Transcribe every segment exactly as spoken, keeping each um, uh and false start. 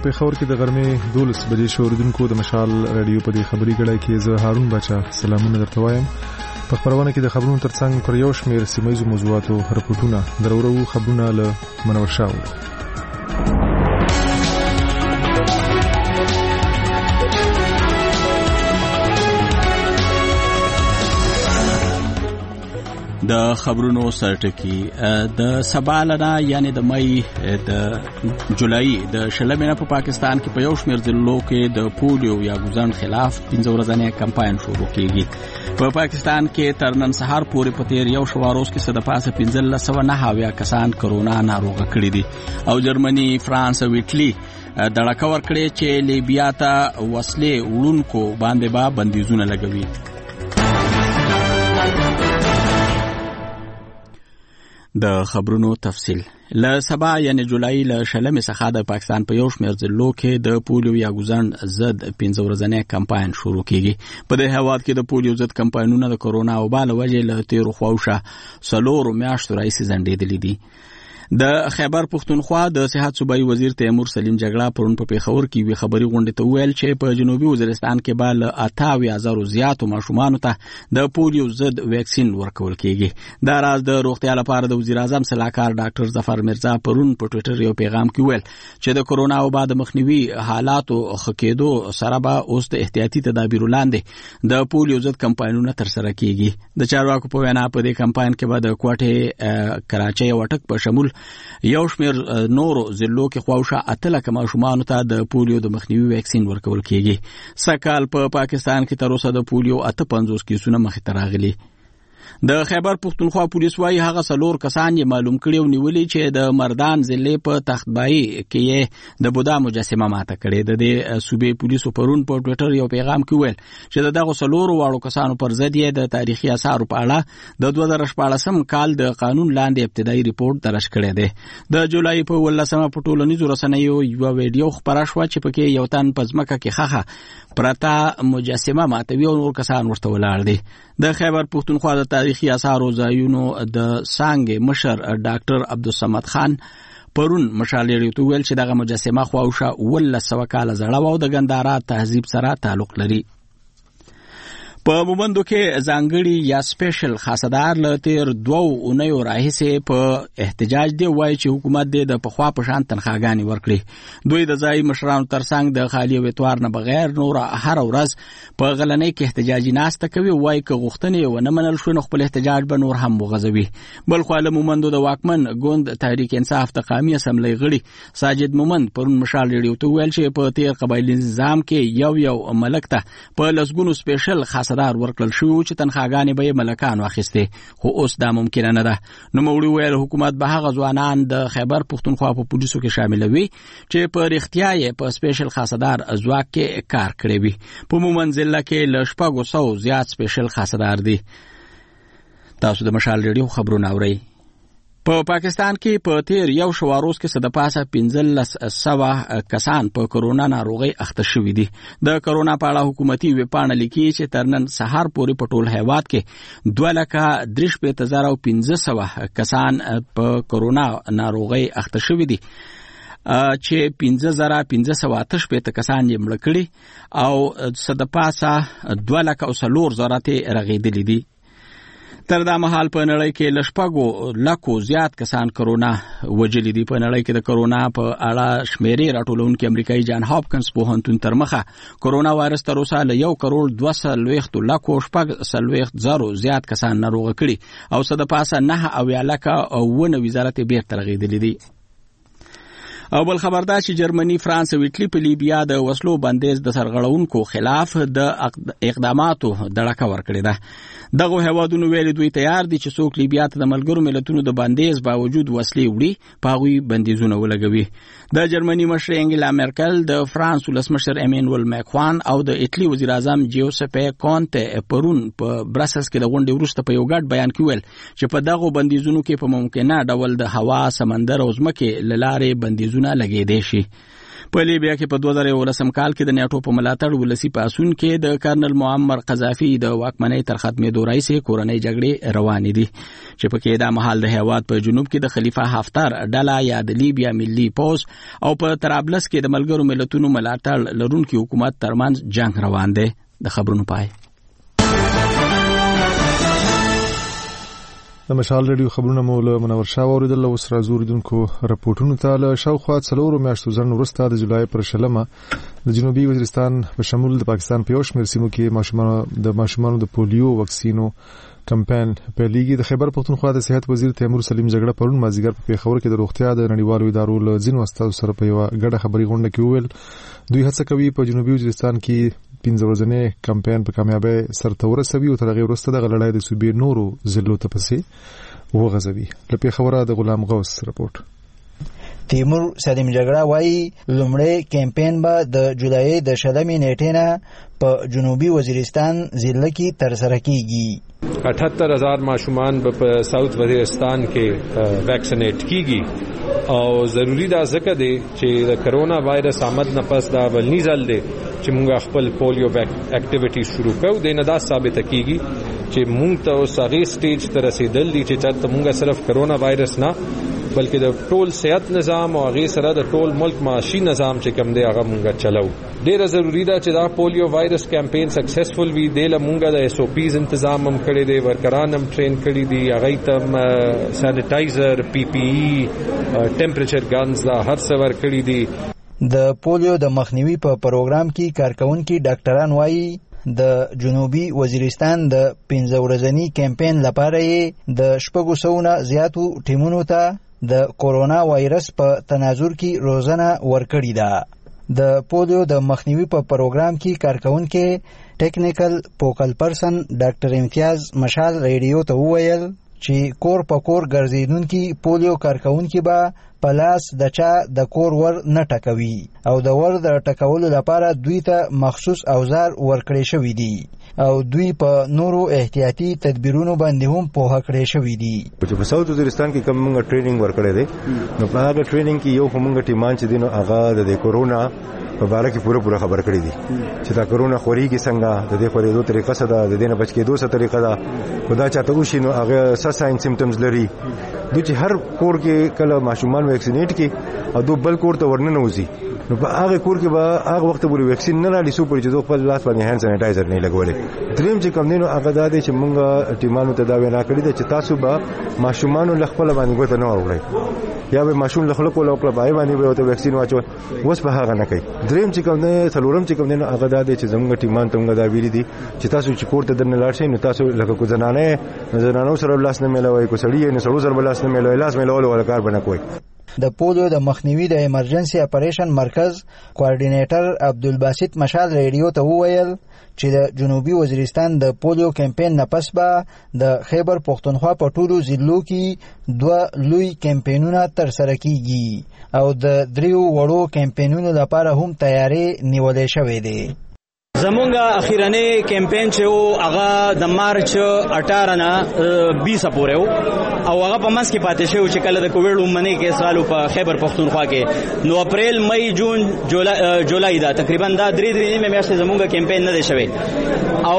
پیښور کې د غرمې دولس بجې شو. اوریدونکو د مشال رادیو په دې خبري ګړۍ کې زه هارون بچا سلامونه درته وایم. په خبرونه کې د خبرونو ترڅنګ پر یو شمېر سیمه‌ییزو موضوعاتو رپورټونه درورو خبرونه له منور شاو. د خبرونو سرټکی د سبالنا یعنی د مې د جولای د شلمې په پاکستان کې په یو شمېر ضلعو کې د پولیو یا ګوزن خلاف پنځه ورځنی کمپاین شروع کیږي. په پاکستان کې تر نن سهار پورې په تیر یو شواروز کې صد پاسه پنځه سوه نه اویا کسان کرونا ناروغ کړي دي او جرمني، فرانس او ایټالي دړه کور کړي چې لیبیا ته وسلې وړونکو باندې با بندیزونه لګوي. د خبرونو تفصیل له سبا یعنی جولای له شلمې څخه د پاکستان په یو شمېر ضلعو کې د پولیو یا ګوزن ضد پنځه ورځنی کمپاین شروع کیږي. په دې هیواد کې د پولیو ضد کمپاینونه د کرونا وبا له وجې له تیرو خواوشه څلورو میاشتو راهیسې ځنډېدلي دي. د خیبر پښتونخوا د صحت صوبایي وزیر تیمور سلیم جګړه پرون په پیښور کې وی خبري غونډه ته ویل چې په جنوبي وزیرستان کې به له اته هزار زیاتو ماشومانو ته د پولیو ضد ویکسین ورکول کیږي. دا راز د روغتیا لپاره د وزیر اعظم صلاحکار ډاکټر ظفر مرزا پرون په ټوئیټر یو پیغام کې ویل چې د کرونا وبا د مخنیوي حالاتو خکېدو سره به اوس د احتیاطي تدابیرو لاندې د پولیو ضد کمپاینونه ترسره کیږي. د چارواکو په وینا په دې کمپاین کې به د کوټې، کراچۍ او ټک په شمول یو شمېر نورو ضلعو کې خواوشه اته لکه ماشومانو ته د پولیو د مخنیوي ویکسین ورکول کیږي. سږ په پاکستان کې تر اوسه د پولیو اته پنځوس کیسونه مخې ته راغلي. د خیبر پښتونخوا پولیس وايي هغه څلور کسان یې معلوم کړي او نیولې چې د مردان ضلع په تختبای کې د بودا مجسمه ماته کړې. د دې صوبې پولیسو پرون په ټوئیټر یو پیغام کې ویل چې د دغه څلور واړو کسانو پر ضد یې د تاریخي آثارو په اړه د دوه زره شپاړسم کال د قانون لاندې ابتدایي ریپورت درج کړی دی. د جولای په ولسمه په ټولنیزو رسنیو یو ویډیو خپره شوه چې پکې یو تن په ځمکه کې خخه پرته مجسمه ماتوي او نور کسان ورته ولاړ دي. د خیبر پښتونخوا د تاریخي آثارو ځایونو د څانګې مشر ډاکټر عبدالصمد خان پرون مشال رادیو ته ویل چې دغه مجسمه خواوشه اوولس سوه کاله زړه او د ګندارا تهذیب سره تعلق لري. په مومندو کې ځانګړي یا سپیشل خاصدار له تیر دوو اونیو راهیسې په احتجاج دی وایي چې حکومت دې د پخوا په شان تنخواګانې ورکړي. دوی د ځایي مشرانو ترڅنګ د خالي وتوار نه بغیر نور هر ورځ په غلنۍ کې احتجاجي ناسته کوي. وایي که غوښتنې ونه منل شو نو خپل احتجاج به نور هم وغځوي. بل خوا له مومندو د واکمن ګوند تحریک انصاف د قومي اسمبلی غړي ساجد مومند پرون مشال رادیو ته ویل چې په تیر قبایلي نظام کې یو یو ملک ته په لسګونو سپیشل خاص دار ورکړل شو چې تنخواګانې به ملکانو اخیستې، خو اوس دا ممکنه نه ده. نو موړي ویل حکومت به هغه ځوانان د خیبر پښتونخوا په پولیسو کې شاملوي چې په رښتیا یې په سپیشل خاصدار ځواک کې کار کړی وي. په مومند ضلع کې له شپږو سوو زیات سپیشل خاصدار دي. تاسو د مشال رادیو خبرونه اورئ. په پا پاکستان کې په تیر یو شواروز کې صد پاسه پنځلس سوه کسان په کرونا ناروغي اخته شوي دي. د کرونا په اړه حکومتي ویبپاڼه لیکي چې تر نن سهار پورې په ټول هیواد کې دوه لکه درې شپېته زره او پنځه سوه کسان په کرونا ناروغي اخته شوي دي چې پنځه زره پنځه سوه اته شپېته کسان یې مړه کړي او صد پاسه دوه لکه او څلور زره ته رغېدلي دي. تر دا مهال په نړۍ کې له شپږو لکو زیات کسان کرونا وجلي دي. په نړۍ کې د کرونا په اړه شمیرې راټولونکي امریکایي جان هاپکنز پوهنتون تر مخه کرونا وایرس تر اوسه له یو کروڑ دوه څلوېښتو لکو شپږ څلوېښت زرو زیات کسان ناروغه کړي او څه د پاسه نهه اویا لکه اووه نوي زره ته بیرته رغېدلي دي. او بل خبردار چې جرمني، فرانس او ایټالي په لیبیا د وسلو بندیز د سرغړونکو خلاف د اقداماتو دړکه ورکړې ده. دغه هیوادونو ویلي دوی تیار دي چې څوک لیبیا ته د ملګرو ملتونو د بندیز باوجود وسلې وړي په هغوی بندیزونه ولګوي. د جرمني مشر انګلا مرکل، د فرانس ولسمشر ایمانوئل ماکرون او د ایټالي وزیر اعظم جیوسپه کونته پرون په برسلز کې د غونډې وروسته په یو ګډ بیان کې ویل چې په دغه بندیزونو کې په ممکنه ډول د هوا، سمندر او ځمکې له لارې بندیزونه لګېدای شي. په لیبیا کې په دوه زره ولسم کال کې د نیټو په ملاتړ ولسی پاسون کې د کرنل معمر قذافي د واکمنۍ تر ختمېدو راځي کورنۍ جګړې روانې دي چې په کې دا مهال د هیواد په جنوب کې د خلیفہ حفتر ډله یا د لیبیا ملي پوز او په طرابلس کې د ملګرو ملتونو ملاتړ لرونکي حکومت ترمنځ جنگ روان دی. د خبرونو پای. د مشال ریډیو خبرونه مو له منور شاه اوریدل او سره زوریدونکو راپورټونو ته له شاوخوا څلورو میاشتو ځن وروسته د جولای پر شلمه د جنوبي وزیرستان په شمول د پاکستان په یو شمېر سیمو کې ماشومان د ماشومانو د پولیو واکسینو کمپاین پیلېږي. د خیبر پختونخوا د صحت وزیر تیمور سلیم جګړه پرون مازیګر په پیښور کې د روغتیا د نړیوالو ادارو له ځینو استادو سره په یو غړه خبري غونډه کې وویل دوی هڅه کوي په جنوبي وزیرستان کې پنځه ورځې کمپاین په کامیابی سرته ورسوي او تر هغه وروسته د لړۍ د صوبې نورو ضلعو ته پسې وغځوي. له پیښوره د غلام غوث رپورټ. تیمور سلیم جګړه وایي لومړی کمپاین به د جولای د شلمې نیټې نه په جنوبي وزیرستان ضلع کې ترسره کیږي. अठहत्तर हजार माशुमान په South Waziristan کې vaccinate کیږي او ضروری دا ځکه دی چې د کرونا وایرس آمد نه پس دا ولنی ځل دی چې موږ خپل پولیو اکټیویټي شروع کوو. د نه دا ثابت کیږي چې موږ ته اوس هغه سټیج ته رسیدل دي چې چېرته موږ صرف کرونا وایرس نه بلکې د ټول صحت نظام او هغه سره د ټول ملک معاشي نظام چې کوم دی هغه موږ چلاو. ډیره ضروری ده چې دا پولیو وایرس کمپاین سکسسفل وي. د لمونګه د ایس او پیز تنظیم هم کړی دی, ورکران هم ټرین کړی دي, هغه تم سانیټایزر, پی پی ای, ټمپریچر ګنز دا هر څه ور کړی دي. د پولیو د مخنیوي په پروګرام کې کارکونکي ډاکټران وایي د جنوبي وزیرستان د پنځه ورځنی کمپاین لپاره یې د شپږو سوو نه زیاتو ټیمونو ته د کورونا وایرس په تناظر کې روزنه ورکړې ده. د پولیو د مخنیوي په پروګرام کې کارکونکي ټیکنیکل پوکل پرسن ډاکټر امتیاز مشال ریډیو ته وویل چې کور په کور ګرځیدونکي پولیو کارکونکي به په لاس د چا د کور ور نه ټکوي او د ور د ټکولو لپاره دوی ته مخصوص اوزار ورکړی شوي دي او دوی په نورو احتیاطي تدبیرونو باندې هم پوهه کړی شوي دي. چې په ساوث وزیرستان کې کوم موږ ټریننګ ورکړی دی نو په هغه ټریننګ کې یو موږ ټیمان چې دینو هغه د کورونا په اړه کې پوره پوره خبر کړی دي چې دا کورونا خوري کې څنګه د دې خورېدو طریقه څه ده, د دې نه بچ کېدو څه طریقه ده, خدا چاته وشي نو هغه څه ساين سیمټمز لري. دوی چې هر کور کې کله ماشومان ویکسینیټ کې او دو بل کور ته ورننه وځي نو په هغه کور کې به هغه وخت پورې ویکسین نه لري سو پورې چې دوی خپل لاس باندې هاند سانیټایزر نه لګولې. دریم چې کوم دینو هغه دا دی چې موږ ټیمانو ته دا وینا کړی دی چې تاسو به ماشومان له خپل باندې ګوت نه وړئ یا به ماشوم له خلکو له خپل باندې باندې به ویکسین واچو وس په هغه نه کوي. دریم چې کوم نه څلورم چې کوم دینو هغه دا دی چې زموږ ټیمان ته موږ دا ویلي دي چې تاسو چې کور ته درنه لاړ شئ نو تاسو لکه کو زنانه زنانو سره لاس نه ملوي, کو سړی نه سړو سره لاس نه ملوي, لاس ملول ولا کار بنه کوي. د پولیو د مخنیوي د ایمرجنسي اپریشن مرکز کوارډینیټر عبدالباسط مشال ریډیو ته وویل چې د جنوبي وزیرستان د پولیو کمپاین نه پس به د خیبر پختونخوا په ټولو ضلعو کې دوه لوی کمپاینونه ترسره کیږي او د دریو وړو کمپاینونو لپاره هم تیاری نیولې شوې ده. زمونږ اخیرنی کمپاین چې و هغه د مارچ اٹھارہ نه بیس پورې و او هغه په منځ کې پاتې شو چې کله د کووډ لومړنی کیس رالو په خیبر پختونخوا کې نو اپریل مئی جون جولای دا تقریبا دا درې درې نیمه میاشتې زمونږ کمپاین نه دی شوی او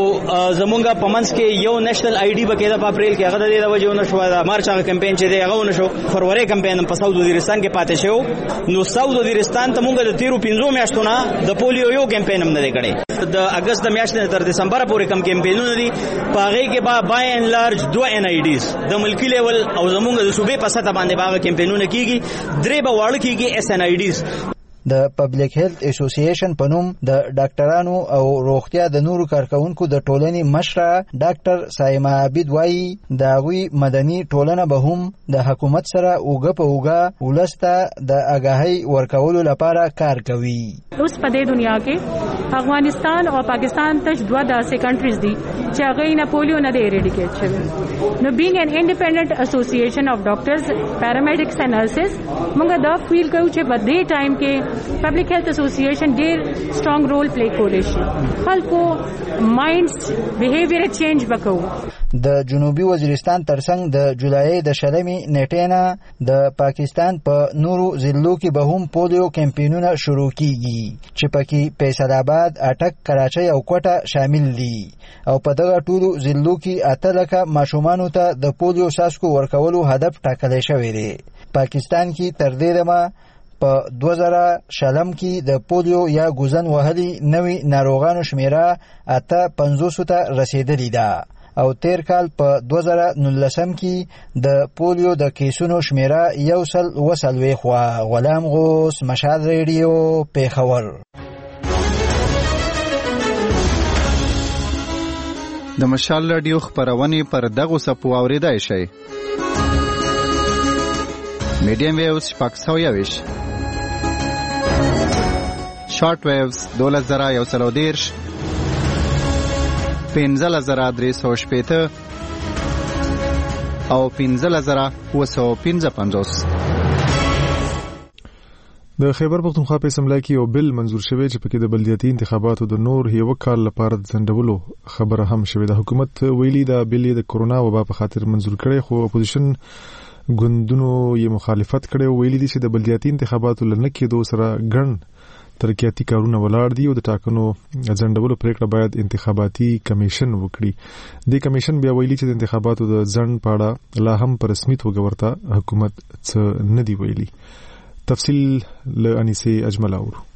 زمونږ په منځ کې یو نېشنل آی ډي بکې د اپریل کې هغه د وجه نه شو د مارچ هغه کمپاین چې دی هغه نه شو. فروری کمپاین په ساوث وزیرستان کې پاتې شو نو ساوث وزیرستان ته مونږ د تیرو پنځو میاشتو نه د پولیو یو کمپاین هم نه دی کړی. د اگست د میاشتې تر دسمبر پورې کم کمپاینونه دي په هغه کې با بای ان لارج دوه ان آی ډیز د ملکی لیول او زمونږ د صوبې په سطح باندې باغ کمپاینونه کیږي, درې به واړه کیږي اس ان آی ډیز. د پبلک هیلث اسوسییشن په نوم د ډاکټرانو او روغتیا د نورو کارکونکو د ټولنې مشره ډاکټر سایما عابد وایي د هغوی مدني ټولنه به هم د حکومت سره اوږه په اوږه ولسته د آګاهۍ ورکولو لپاره کار کوي. اوس په دې دنیا کې افغانستان او پاکستان تش دوه داسې کنټریز دي چې هغه نه پولیو نه دی اریډیکیټ شوی. نو بینګ ان انډیپندنٹ اسوسییشن اف ډاکټرز پیرامیډکس اینڈ نرسز موږ دا فیل کوو چې په دې ټایم کې پبلک هیلث اسوسییشن ډیر سټرونګ رول پلی کولی شي. خلکو مایندز بیهیویر چینج وکړو. د جنوبي وزیرستان ترڅنګ د جولای د شلمې نیټې نه د پاکستان په پا نورو ضلعو کې به هم پولیو کمپینونه شروع کیږي چې پکې فیصل آباد، اټک، کراچۍ او کوټه شامل دي او په دغه ټولو ضلعو کې اته لکه ماشومانو ته د پولیو څاڅکو ورکولو هدف ټاکلی شوی دی. پاکستان کې تر دې دمه په دوه زره شلم کې د پولیو یا ګوزن وهلي نوي ناروغانو شمیره اته پنځوسو ته رسیدلې ده او تیر کال په دوه زره نولسم کې د پولیو د کیسونو شمیره یو سل اوه څلوېښت وه. غلام غوث، مشال ریډیو، پیښور. د مشال رادیو خبرونه پر دغه سپو اوریدای شي. میډیم ویوز شپږ سوه یوویشت، شارټ ویوز دولس زره یو سل او دېرش، پنځلس زره درې سوه شپېته او پنځلس زره اووه سوه پنځه پنځوس. د خیبر پختونخوا په اسمبلی کې یو بل منظور شوی چې پکې د بلدیاتي انتخاباتو د نور یو کال لپاره د ځنډولو خبره هم شوې ده. حکومت ویلي دا بل د کورونا وبا په خاطر منظور کړي، خو اپوزیشن ګوندونو یې مخالفت کړي. ویلي دي چې د بلدیاتي انتخاباتو لنه کېدو سره ګڼ ترقیاتي کارونه ولاړ دي او د ټاکنو ځنډولو پریکړه باید انتخاباتي کمیشن وکړي. د کمیشن بیا ویلي چې د انتخاباتو د ځنډ په اړه لا هم په رسمي توګه ورته حکومت څه نه دی ویلي. تفصیل له انیسه اجمل اورو.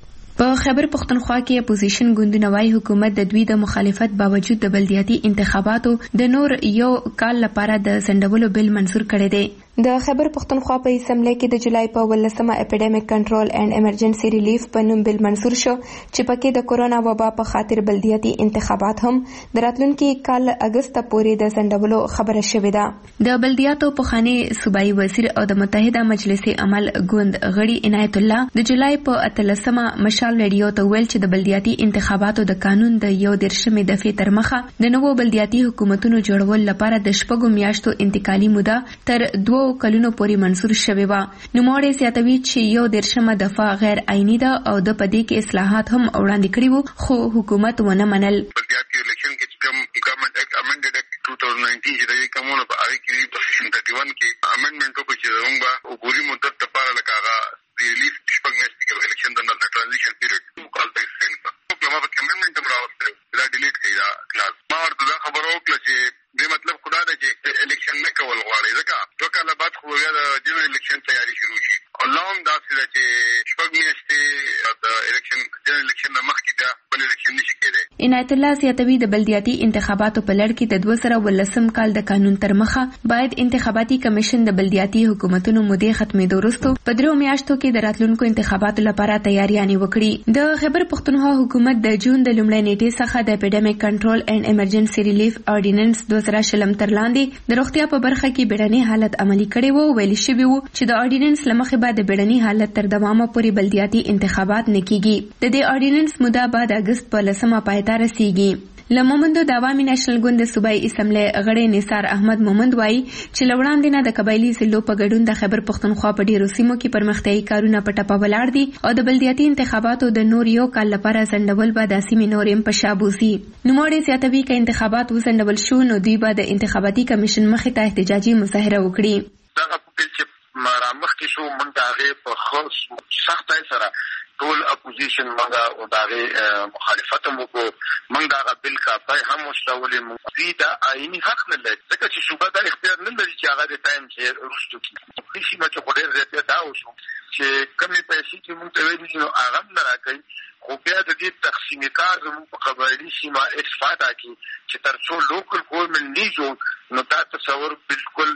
په خیبر پختونخوا کې اپوزیشن ګوندونه وايي حکومت د دوی د مخالفت باوجود د بلدیاتي انتخاباتو د نور یو کال لپاره د ځنډولو بل منظور کړی دی. د خیبر پختونخوا په اسمبلی کې د جولای په ولسمه اپیډیمیک کنټرول اینڈ ایمرجنسي ریلیف په نوم بل منظور شو چې پکې د کورونا وبا په خاطر بلدیاتي انتخابات هم د راتلونکي کال اگست پورې د ځنډولو خبره شوې ده. د بلدیاتو پخوانی صوبایي وزیر او د متحده مجلس عمل ګوند غړي عنایت الله د جولای په اتلسمه مشال ریډیو ته ویل چې د بلدیاتي انتخاباتو د قانون د یو دیرشمې دفعې تر مخه د نوو بلدیاتي حکومتونو جوړول لپاره د شپږو میاشتو انتقالي موده تر دوه کلونو پورې منظور شوی و. نوموړی زیاتوي چې یو دیرشمه دفعه غیر عیني ده او د پدې کې اصلاحات هم وړاندې کړي وو خو حکومت ونه منل. بلدیاتي الیکشن کې کوم ګورنمنت اکټ امندډ اکټ دوه هزار نولس چې د کومونو په اړه کې په سیکشن اکیس کې امندمنت وکړي چې موږ وګوري مدت لپاره لکه ریلیف شپږ میاشتې کې الیکشن د ټرانزیشن پیریډ کال په سین کو ما په امندمنت راوړل دا ډیلیټ کړی دا کلاس. ما ورته دا خبرو وکړه چې دې مطلب خدا دی چې الیکشن نه کول غواړي ځکه دوه کاله بعد خو بیا د جنرال الیکشن تیاری شروع شي او لا هم داسې ده چې شپږ میاشتې د الیکشن جنرال الیکشن نه مخکې بیا بل الیکشن نشي کېدی. عنایت الله زیاتوي د بلدیاتي انتخاباتو په لړ کې د دوه زره ولسم کال د قانون تر مخه باید انتخاباتي کمیشن د بلدیاتي حکومتونو مودې ختمېدو وروسته په درو میاشتو کې د راتلونکو انتخاباتو لپاره تیاریانې وکړي. د خیبر پختونخوا حکومت د جون د لومړۍ نیټې څخه د اپیډیمیک کنټرول اینڈ ایمرجنسي ریلیف اورډیننس دوه زره شلم تر لاندې د روغتیا په برخه کې بیړني حالت عملي کړي وو. ویل شوی وو چې د اورډیننس لمخې بعد د بیړني حالت تر دوامه پورې بلدیاتي انتخابات نه کیږي. د دې اورډیننس موده بعد اگست په لسمه پای ته رسیږي. لمومندو د عوامي نېشنل ګوند د صوبایي اسمبلی غړی نثار احمد مومند وایي چې لوړاندې نه د قبایلي ضلعو په ګډون د خیبر پختونخوا په ډیرو سیمو کې پرمختیایي کارونه په ټپه ولاړ دي او د بلدیاتي انتخاباتو د نور یو کال لپاره ځنډول به د سیمې نور هم په شا بوځي. نوموړی زیاتوي که انتخابات وځنډول شو نو دوی به د انتخاباتي کمیشن مخې ته احتجاجي مظاهره وکړي. دغه چې مرامخ کې شو موږ د هغې په ښه سختۍ سره ټول اپوزیشن موږ او د هغې مخالفت هم وکړو. موږ د هغه بل کاپۍ هم وشلولې. دوی دا آئیني حق نه لري ځکه چې صوبه دا اختیار نه لري چې هغه د ټایم چې وروستو کړي. دې سیمه کې خو ډېر زیات دا وشو چې کمې پیسې چې موږ ته ویلي دي نو هغه هم نه راکوي خو بیا د دې تقسیم کار زموږ په قبایلي سیمه استفاده کړي چې تر څو لوکل ګورنمنټ نه جوړ نو دا تصور بالکل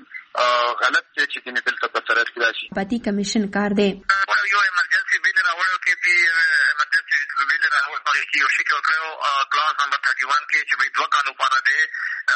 غلط دی چې دې دلته په سرحد کې راشي. پاتې کمیشن کار دی یو ایمرجنسي بیل راوړو کې چې ایمرجنسي بیل راوړو کې یو شي کېو کلاس نمبر اکتیس کې چې دوه کالو لپاره دی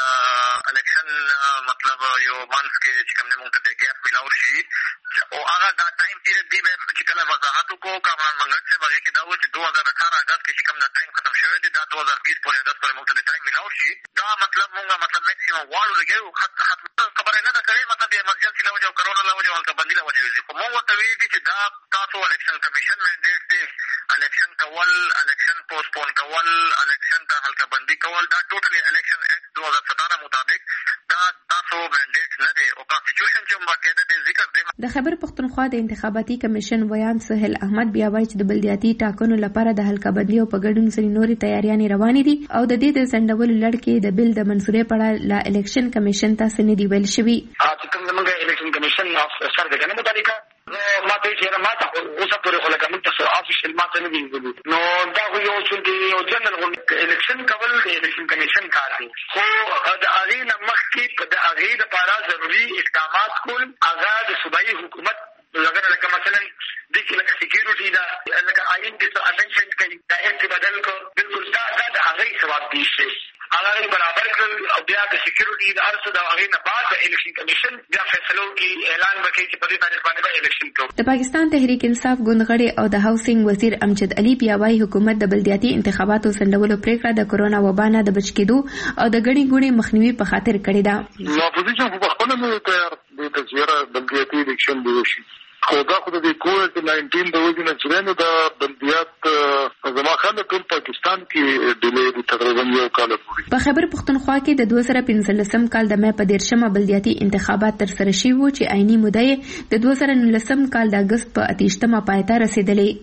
الیکشن مطلب یو منث کې چې کوم موږ ته ګیپ ملاو شي او هغه دا ټایم پیریډ دی چې کله وضاحت وکړو کامران منګت چې هغه کې دا و چې دوه هزار اٹھارہ اگست کې چې کوم دا ټایم ختم شوی دی دا دوه هزار بیس پورې اگست پورې موږ ته ټایم ملاو شي. دا مطلب موږ مطلب میکسیمم واړو لګیو خط خبره نه ده کړې مطلب د ایمرجنسي له وجې او کرونا له وجې او هلته بندي له وجې خو موږ ورته ویلي دي چې دا تاسو الیکشن کمیشن مینډیټ دی الیکشن کول الیکشن پوسټپون کول الیکشن ته هلته بندي کول دا ټوټلی الیکشن اکټ دو ہزار ستارہ مطابق دا تاسو منډیټ نه دی او کانسټیټیوشن چې باقاعده د ذکر دی. د خیبر پښتونخوا د انتخاباتي کمیشن ویان سهیل احمد بیا وایي چې د بلدیاتي ټاکنو لپاره د حلقه‌بندي او په ګډون سره نورې تیاریانې روانې دي او د دې د ځنډولو لړ کې د بل د منصورې په اړه لا الیکشن کمیشن ته څه نه دي ویل شوي. چې کوم زموږ الیکشن کمیشن سره د کنه مطابق ما ته چې ما ته اوسه پورې خو لکه موږ ته افیشل ما ته نه دی ویلي نو دا یو چې یو جنرال الیکشن کول د الیکشن کمیشن کار دی خو د هغې نه مخکې په د هغې لپاره ضروري اقدامات کول هغه د صوبایي حکومت لکه لکه مثلا د کې سکیورټي دا لکه آئین کې څه امندمنټ کوي دا هیڅ بدل کو بالکل دا دا د هغې ثواب دی شي هغه برابر کړل او بیا د سکیورټي د ارسو د هغې نه بعد د الیکشن کمیشن بیا فیصلو کې اعلان وکړي چې په دې تاریخ باندې به الیکشن کوو. د پاکستان تحریک انصاف ګوند غړی او د هاوسینګ وزیر امجد علي بیا وايي حکومت د بلدیاتي انتخاباتو ځنډولو پریکړه د کورونا وبا نه د بچ کېدو او د ګڼې ګوڼې مخنیوي په خاطر کړې ده. نو اپوزیشن په خپله نه تیار دی ته چې بلدیاتي الیکشن دی وشي خو دا خو د کووډ ناینټین د وجې نه چې نو د بلدیات زما خاله ټول پاکستان کې ډیلې دي تقریبا یو کال پورې. په خیبر پښتونخوا کې د دوه زره پنځلسم کال د مې په دیرشمه بلدیاتي انتخابات ترسره شوي وو چې عیني موده یې د دوه زره نولسم کال د اګست په اتیشتمه پای ته رسېدلې.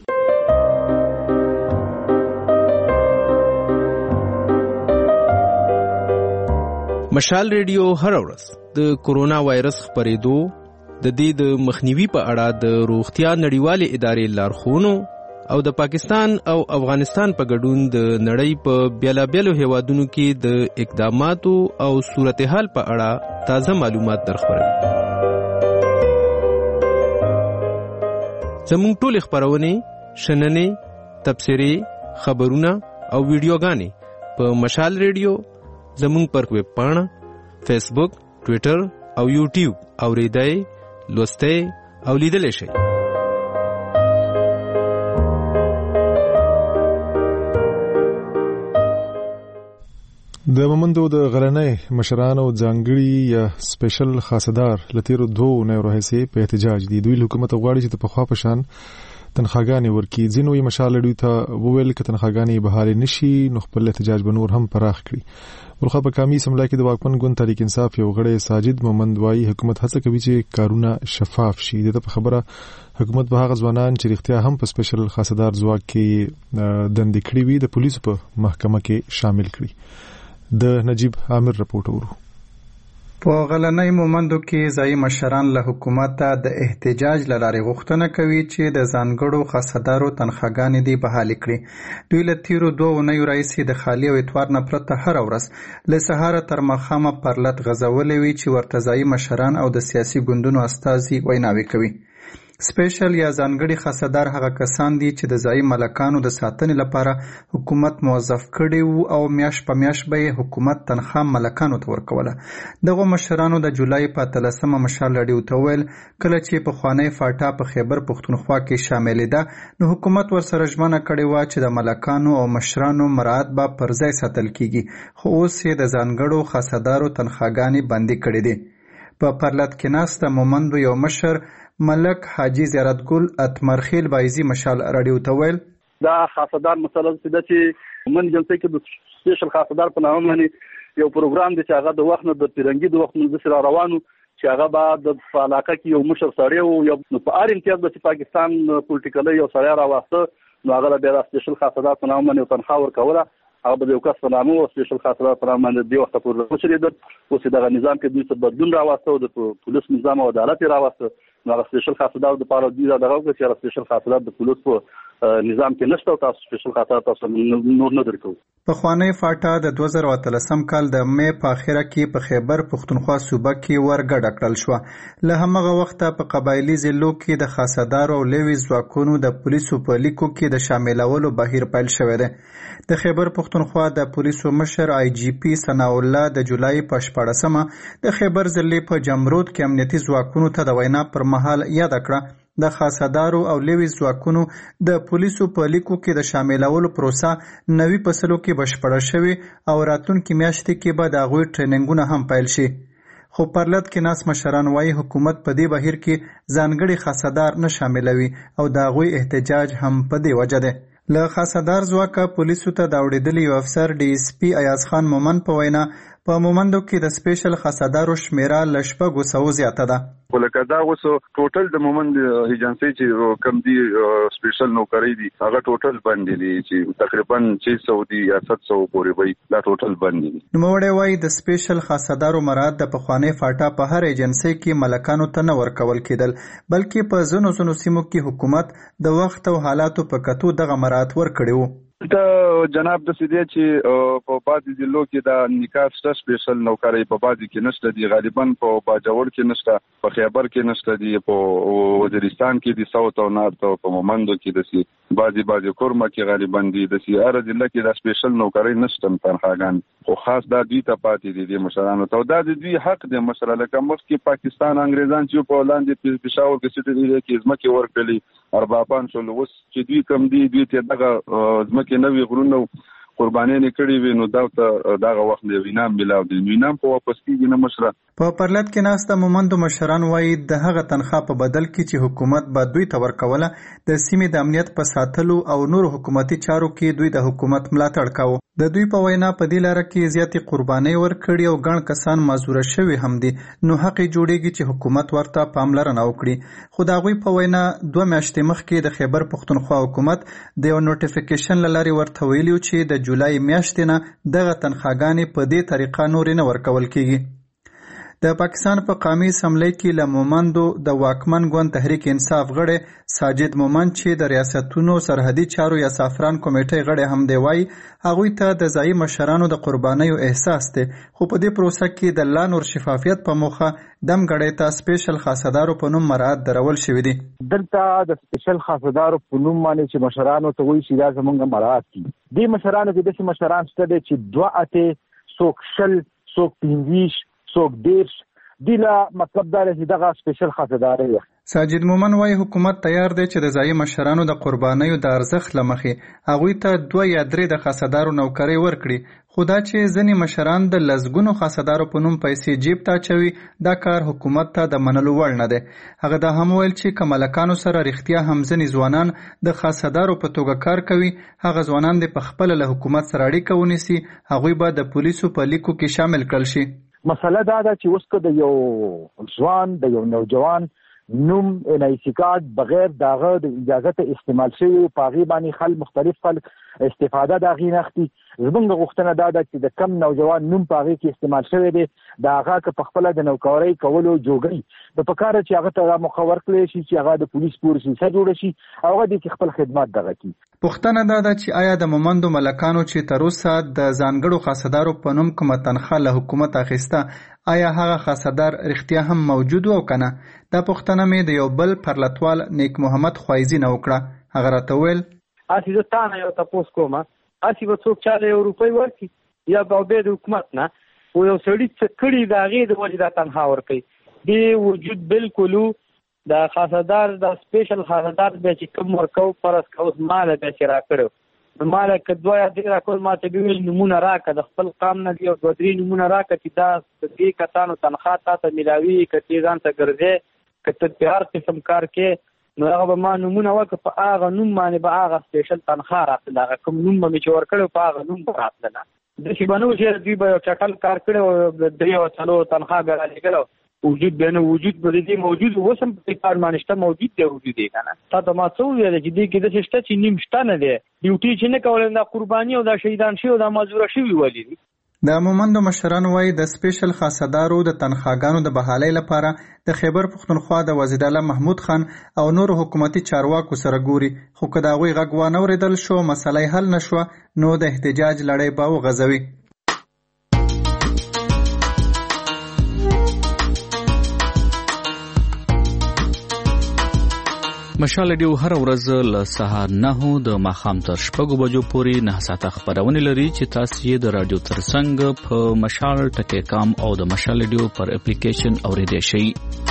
مشال ریډیو هر ورځ د کورونا وایرس خپرېدو د دې د مخنیوي په اړه د روغتیا نړیوالې ادارې لارښوونو او د پاکستان او افغانستان په ګډون د نړۍ په بیلابیلو هیوادونو کې د اقداماتو او صورتحال په اړه تازه معلومات درخبروي. زموږ ټولې خپرونې شننې تبصرې خبرونه او ویډیوګانې په مشال ریډیو زموږ پر ویب پاڼه فیسبوک ټویټر او یوټیوب اوریدای لوسته او لیدل شي. د مومندو د غرنۍ مشرانو ځانګړي یا سپیشل خاصدار لتیرو دوه نه راهسي په احتجاج دي. دوی حکومت غواړي چې په خوا پشان تنخواګانې ورکړي. ځینو یې مشال لري ته وویل چې تنخواګانې بهاله نشي نو خپل احتجاج به نور هم پراخ کړي. ورخه په کمی سملا کې د واکمن ګوند تحریک انصاف یو غړی ساجد مومند وايي حکومت هڅه کوي چې کارونه شفاف شي. دغه په خبره حکومت به هغه ځوانان چې رښتیا هم په سپیشل خاصدار ځواک کې دندې کړې وي د پولیسو په محکمه کې شامل کړي. د نجیب عامر رپورټ ورو. په غلنۍ مومندو کې ځایي مشران له حکومت ته د احتجاج له لارې غوښتنه کوي چې د ځانګړو خاصدارو تنخواګانې دې بحالې کړي. دوی له تیرو دوه اونیو راهیسې د خالي او اتوار نه پرته هره ورځ له سهاره تر ماښامه پر لت غځولې وي چې ورته ځایي مشران او د سیاسي ګوندونو استازي ویناوې کوي. سپیشل یا ځانګړي خاصدار هغه کسان دي چې د ځایي ملکانو د ساتنې لپاره حکومت موظف کړي وو او میاش په میاش به یې حکومت تنخوا ملکانو ته ورکوله. دغه مشرانو د جولای په اتلسمه مشال راډیو ته ویل کله چې پخوانی فاټا په خیبر پښتونخوا کې شاملې ده نو حکومت ورسره ژمنه کړې وه چې د ملکانو او مشرانو مراعات به پر ځای ساتل کیږي خو اوس یې د ځانګړو خاصدارو تنخواګانې بندي کړې دي. په پرلت کې ناسته مومندو یو مشر ملک حاجی زیارت ګل اتمرخیل بایزی مشال راډیو ته ویل دا خاصدار مسله ده چې من جلسه کې د سپیشل خاصدار په نامه باندې یو پروګرام دی چې هغه د وخت نه د پیرنګي د وخت نه سره روانو چې هغه به د علاقه کې یو مشر سړی او یو په اړ امتیاز د پاکستان پولیټیکل یو سړی راوسته نو هغه بیا د سپیشل خاصدار په نامه باندې تنخوا ورکوله. هغه به یو کس په نامه او سپیشل خاصدار په نامه باندې د وخت پورې وچریدل اوس دغه نظام کې دوی څه بدلون راوسته او د پولیس نظام او عدالت راوسته. نو هغه سپیشل خاصدار د پاره دی دا دغه چې هغه سپیشل خاصدار د پولیس په نظام کې نشته او تاسو سپیشل خاصدار تاسو نور نه درکو. پخوانی فاټا د دوه زره اتلسم کال د مې په اخره کې په خیبر پښتونخوا صوبه کې ورګډه کړل شو. له همغه وخته په قبایلی ضلعو کې د خاصدارو او لوی ځواکونو د پولیسو په لیکو کې د شاملولو بهیر پیل شوی دی. د خیبر پښتونخوا د پولیسو مشر آی جی پی ثناء الله د جولای په شپاړسمه د خیبر ضلع په جمرود کې امنیتي ځواکونو ته د وینا پر مهال یاد کړه د خاصدارو او لوی ځواکونو د پولیسو په لیکو کې د شاملولو پروسه نوي فصلو کې بشپړه شوې او راتلونکي میاشتې کې به د هغوی ټریننګونه هم پیل شي. خو پرلت کې ناس مشران وایي حکومت په دې بهیر کې ځانګړي خاصدار نه شاملوي او د هغوی احتجاج هم په دې وجه دی. له خاصدار ځواکه پولیسو ته د اوړېدلي یو افسر ډي اس پي ایاز خان مومن په وینا په مومندو کې د سپیشل خاصدارو شمیره ل شپږو سوو زیاته ده. ولکه دا اوس ټوټل د مومند ایجنسی چې کم دي سپیشل نوکری دي هغه ټوټل باندې دي چې تقریبا شش سوه دي یا سات سوه پورې وي دا ټوټل باندې دي. نوموړی وایي د سپیشل خاصدارو مراد د پخوانی فاټا په هر ایجنسی کې ملکانو ته نه ورکول کېدل بلکې په ځینو ځینو سیمو کې حکومت د وخت او حالاتو په کتو دغه مراد ورکړي وو. ته جناب د سیدی چې په بعضي ضلعو کې د نکاح سټ سپیشل نوکری په بعضي کې نشته دي غالبا په باجوړ کې نشته په خیبر کې نشته دي په وزیرستان کې دي ساوث او نارث او په مومندو کې د سي بعضي بعضي کورما کې غالبا دي د سي ار ضلع کې د سپیشل نوکری نشته تنخواګان خو خاص د دوی ته پاتې دي د مشرانو ته دا د دوی حق دی مشر لکه مخکې پاکستان انګریزان چې په وړاندې پېښور کې سټ دي کې ځمکې ورکړي اربابان شول اوس چې دوی کم دي دوی ته دغه ځمکې نوې غرونو قرباني نه کړی وي نو دا ته دغه وخت دی وینام ملاو دی وینام په واپس کیږي نه مشره. په پرلط کې ناسته مومندو مشران وایي د هغه تنخوا په بدل کې چې حکومت به دوی ته ورکوله د سیمې د امنیت په ساتلو او نور حکومتي چارو کې دوی د حکومت ملاتړ کاوه. د دوی په وینا په دې لاره کې زیاتې قرباني ورکړي او ګڼ کسان معذوره شوي هم دي نو حق جوړیږي چې حکومت ورته پاملرنه وکړي. خو د هغوی په وینا دوه میاشتې مخکې د خیبر پښتونخوا حکومت د یو نوټیفیکیشن له لارې ورته ویلي چې د جولای میاشتې نه دغه تنخواګانې په دې طریقه نورې نه ورکول کیږي. د پاکستان په قومي اسمبلی کې له مومندو د واکمن ګوند تحریک انصاف غړی ساجد مومند چې د ریاستونو سرحدي چارو یا سافران کمیټې غړی هم دی وایي هغوی ته د ځایي مشرانو د قربانیو احساس دی خو په دې پروسه کې د لا نور شفافیت په موخه دم غړی ته سپیشل خاصدارو په نوم مراعات درول شوي دي. دلته د سپیشل خاصدارو په نوم باندې چې مشرانو ته وایي چې دا زموږ مراعات دي. دې مشرانو کې داسې مشران شته دي چې دوه اتې څوک شل څوک پنځه څوک دیرش دی لا مطلب دا چې دغه سپیشل خاصداري وي. ساجد مومن وایي حکومت تیار دی چې د ځایي مشرانو د قربانیو د ارزښت له مخې هغوی ته دوه یا درې د خاصدارو نوکرۍ ورکړي خو دا چې ځینې مشران د لسګونو خاصدارو په نوم پیسې جیب ته اچوي دا کار حکومت ته د منلو وړ نه دی. هغه دا هم ویل چې که ملکانو سره رښتیا هم ځینې ځوانان د خاصدارو په توګه کار کوي هغه ځوانان دې پخپله له حکومت سره اړیکه ونیسي هغوی به د پولیسو په لیکو کې شامل کړل شي. مسله دا ده چې اوس که د یو ځوان د یو نوجوان نوم ان آی سی کارت بغیر داغه د اجازه استعمال شوی په هغې باندې خلک مختلف خلک استفاده د هغې نه اخلي. زموږ غوښتنه دا ده چې د کم نوجوان نوم په هغې کې استعمال شوی دی د هغه که پخپله د نوکرۍ کولو جوګۍ د پکاره چې هغه ته دا موخه ورکړی شي چې هغه د پولیس پورې سلسله جوړه شي او هغه دې کې خپل خدمات دغه کړي. پوښتنه دا ده چې آیا د مومندو ملکانو چې تر اوسه د ځانګړو خاصدارو په نوم کومه تنخوا له حکومت اخیسته آیا هغه خاصدار رښتیا هم موجود او کنه؟ دا پوښتنه مې د یو بل پرلتوال نیک محمد خوایزي نه وکړه. هغه راته ویل اسی زه تا نه یو تپوس کوم اسی به څوک چاله یو روپۍ ورکړي یا به بیا د حکومت نه خو یو سړي څه کړي د هغې د وجې دا تنخوا ورکوي دې وجود بالکلو د خاصدار د سپیشل خاصدار بیا چې کوم ورکو فرض که اوس ماله بیا چې راکړی نو ماله که دوه یا درې راکول ما ته بیا ویل نومونه راکړه د خپل قام نه دي او دوه درې نومونه راکړه چې دا د دې کسانو تنخوا تا ته میلاوي که ته ځان ته ګرځې که ته په هر قسم کار کې نو هغه به ما نومونه وکړه په هغه نوم باندې به هغه سپیشل تنخوا راتله هغه کوم نوم به مې چې ورکړی په هغه نوم به راتله داسې به نه و چې دوی به یو چټل کار کړی او د درې او څلور تنخوا به رالېږله وجود به نه وجود به د دې موجود اوس هم په دې کار باندې شته موجود دی وجود یې که نه تا ته ما څه وویله چې دې کې داسې شته چې نیم شته نه دی ډیوټي چې نه کولی دا قرباني او دا شهیدان شوي او دا معذوره شوي ولې دي. د مومندو مشران وایي د سپیشل خاصدارو د تنخواګانو د بحالۍ لپاره د خیبر پښتونخوا د وزیر اعلی محمود خان او نور حکومتي چارواکو سره ګوري خو که د هغوی غږ وانه اورېدل شو مسله حل نه شوه نو د احتجاج لړۍ به وغځوي. مشال ریډیو هر ورځ له سهار نهو د ماښام تر شپږو بجو پورې نه ساعته خپرونې لري چې تاسو یې د رادیو ترڅنګ په مشال ټکی کام او د مشال ریډیو پر اپلیکیشن اورېدای شئ.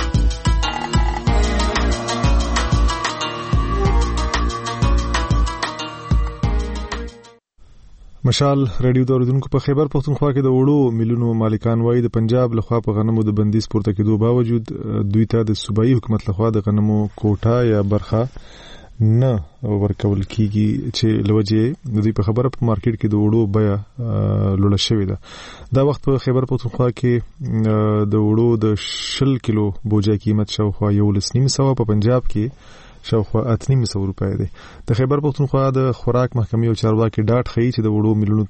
مشال ریډیو د اوریدونکو په خیبر پښتونخوا کې د وړو میلیونو مالکان وایي د پنجاب لخوا په غنمو د بندیز پورته کېدو باوجود دوی ته د صوبایي حکومت لخوا د غنمو کوټه یا برخه نه ورکول کیږي چې لوجه د دې په خبره په مارکیټ کې د وړو بیا لوړه شوې ده. دا وخت په خیبر پختونخوا کې د وړو د شل کیلو بوجا قیمت شاوخوا یو لسنیم سو، په پنجاب کې شاوخوا اتنیم سو روپۍ دی. د خیبر پختونخوا د خوراک محکمې او چارواکي ډاټ خي چې د وړو ملونو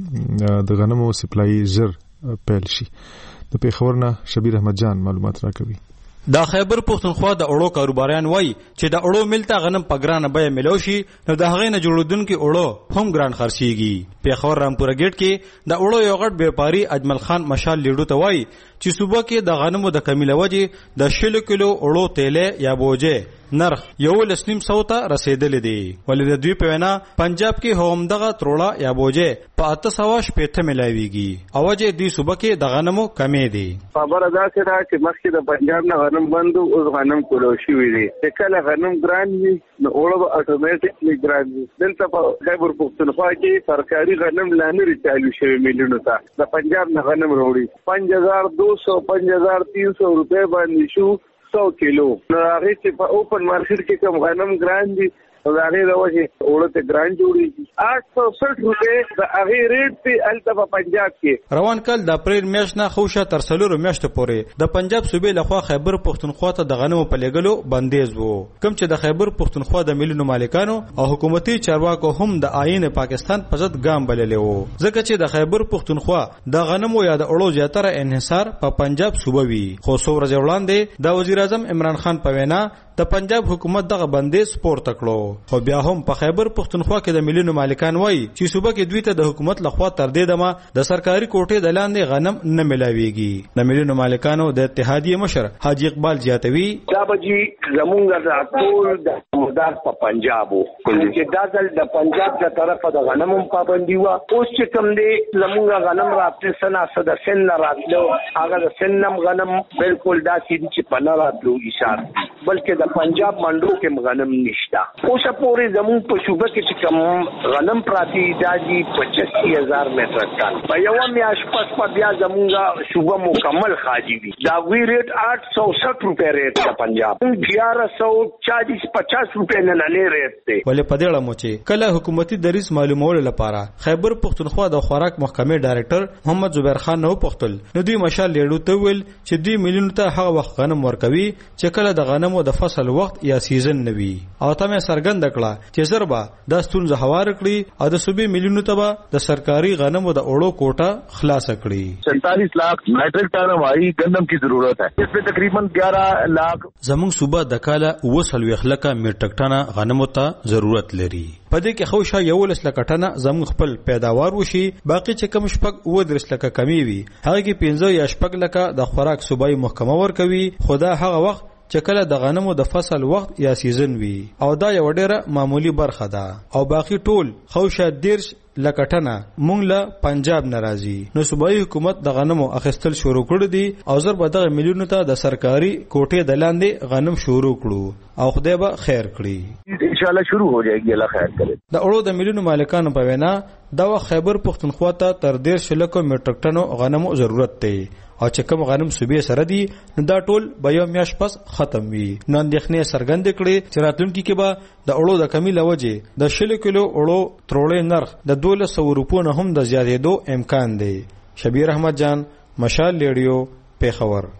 ته د غنمو سپلای زر پیل شي. د پیښور نه شبیر احمد جان معلومات راکوي. دا خیبر پختونخوا د اړو کاروباریان وای چې د اړو ملته غنم په ګرانه بیه ملو شي، نو د هغې نه جوړېدونکي اړو هم ګران خرڅېږي. پیښور رامپوره ګیټ کې د اړو یو غټ بیپاري اجمل خان مشال لیډو ته وای چې صوبه کې د غنمو د کمی له وجې د شلو کیلو اړو تیلې یا بوجې نرخ یو لسنیم سو ته رسیدلې دي، ولې د دوی په وینا پنجاب کې هم دغه تروړه یا بوجې په اته سوه شپېته ملاویږي او وجې دوی صوبه کې د غنمو کمې دي. خبره داسې ده چې مخکې د پنجاب نه غنم بند اوس غنم کولو شوي دي، چې کله غنم ګران وي نو اوړه به اټومیټیکلی ګران وي. دلته په خیبر پختونخوا کې سرکاري غنم لا نه چالو شوي میلیونو ته، د پنجاب نه غنم راوړي پنځ هزار دو سو پنځ هزار تین سو روپۍ باندې شو سو کیلو. نو هغې چې په اوپن مارکیټ کې کوم غنم ګران دي نو د هغې د وجې اوړه ته ګران جوړېږي. آټ سو سل روپۍ د هغې ریټ دی هلته په پنجاب کې. روان کال د اپریل میاشت نه خوشه تر څلورو میاشتو پورې د پنجاب صوبې لخوا خیبر پختونخوا ته د غنمو په لیږلو بندیز و، کوم چې د خیبر پختونخوا د میلیونو مالکانو او حکومتي چارواکو هم د آئین پاکستان په ضد ګام بللی و، ځکه چې د خیبر پختونخوا د غنمو یا د اړو زیاتره انحصار په پنجاب صوبه وي. خو څو ورځې وړاندې د وزیر اعظم عمران خان په وینا د پنجاب حکومت دغه بندیز پورته کړو. خو بیا هم په خیبر پختونخوا کې د میلیونو مالکان وایي چې صوبه کې دوی ته د حکومت لخوا تر دې دمه د سرکاري کوټې د لاندې غنم نه ملاویږي. د میلیونو مالکانو د اتحادیې مشر حاجی اقبال زیاتوي دا بجی زمونږ د ټول د مدار په پنجاب وو، چې دا ځل د پنجاب د طرفه د غنمو پابندي وه. اوس چې کوم دی زمونږ غنم راتلې سنا څه د سن نه راتلو، هغه د سن نم غنم بالکل داسې دي چې په نه راتلو اشار، بلکې د پنجاب منډو کې غنم نشته. اوسه پورې زمون په صوبه کې چې کوم غنم پراتی داجی پچاسی هزار میټر ټن په یو میاشت پس په بیا زمونږه صوبه مکمل خالی وي. دا وی ریټ آٹھ سو سٹھ روپے ریټ د پنجاب گیارہ سو چالیس پچاس روپے نه نه ریټ دی. ولې په دې اړه مو چې کله حکومتي دریځ معلومولو لپاره خیبر پختونخوا د خوراک محکمې ډایرکټر محمد زبیر خان نو پختل، نو دوی مشال لیډو ته ویل چې دوی میلیونو ته هغه وخت غنم ورکوي چې کله د غنمو د فصل وخت یا سیزن نوي، او ته مې سرګند کړه چې زربا د ستونزه هوار کړی او د صوبې میلیونو ته د سرکاري غنمو د اوړو کوټه خلاص کړي. سینتالیس لاکھ میٹرک ٹن ہماری گندم کی ضرورت ہے، اس میں تقریباً گیارہ لاکھ. زمونږ صوبه د کاله اوه څلوېښت لکه میټرک ټنه غنمو ته ضرورت لري. په دې کې خوشه یولس لکه ټنه زمونږ خپل پیداوار وشي، باقي چې کم شپږ اوه درس لکه کمی وي هغه کې پنځه یا شپږ لکه د خوراک صوبایي محکمه ورکوي. خو دا هغه وخت چې کله د غنمو د فصل وخت یا سیزن وي، او دا یو ډېره معمولی برخه ده، او باقي ټول خوشه دیرش لکه ټنه مونږ له پنجاب نه راځي. نو صوبایي حکومت د غنمو اخیستل شروع کړي دي او زر به دغه میلیونو ته د سرکاري کوټې د لاندې غنم شروع کړو او خدای به خیر کړي. انشاءاللہ شروع ہو جائے گی، اللہ خیر کرے. د اړو د میلیونو مالکانو په وینا دا خیبر پختونخوا ته تر دیرش لکه میټرک ټنو غنمو ضرورت دی، او چې کوم غنم صوبې سره دي نو دا ټول به یو میاشت پس ختم وي. نو اندېښنې څرګندې کړې چې راتلونکي کې به د اړو د کمی له وجې د شلو کیلو اړو تروړې نرخ د دولس سوه روپو نه هم د زیاتېدو امکان دی. شبیر احمد جان، مشال ریډیو، پیښور.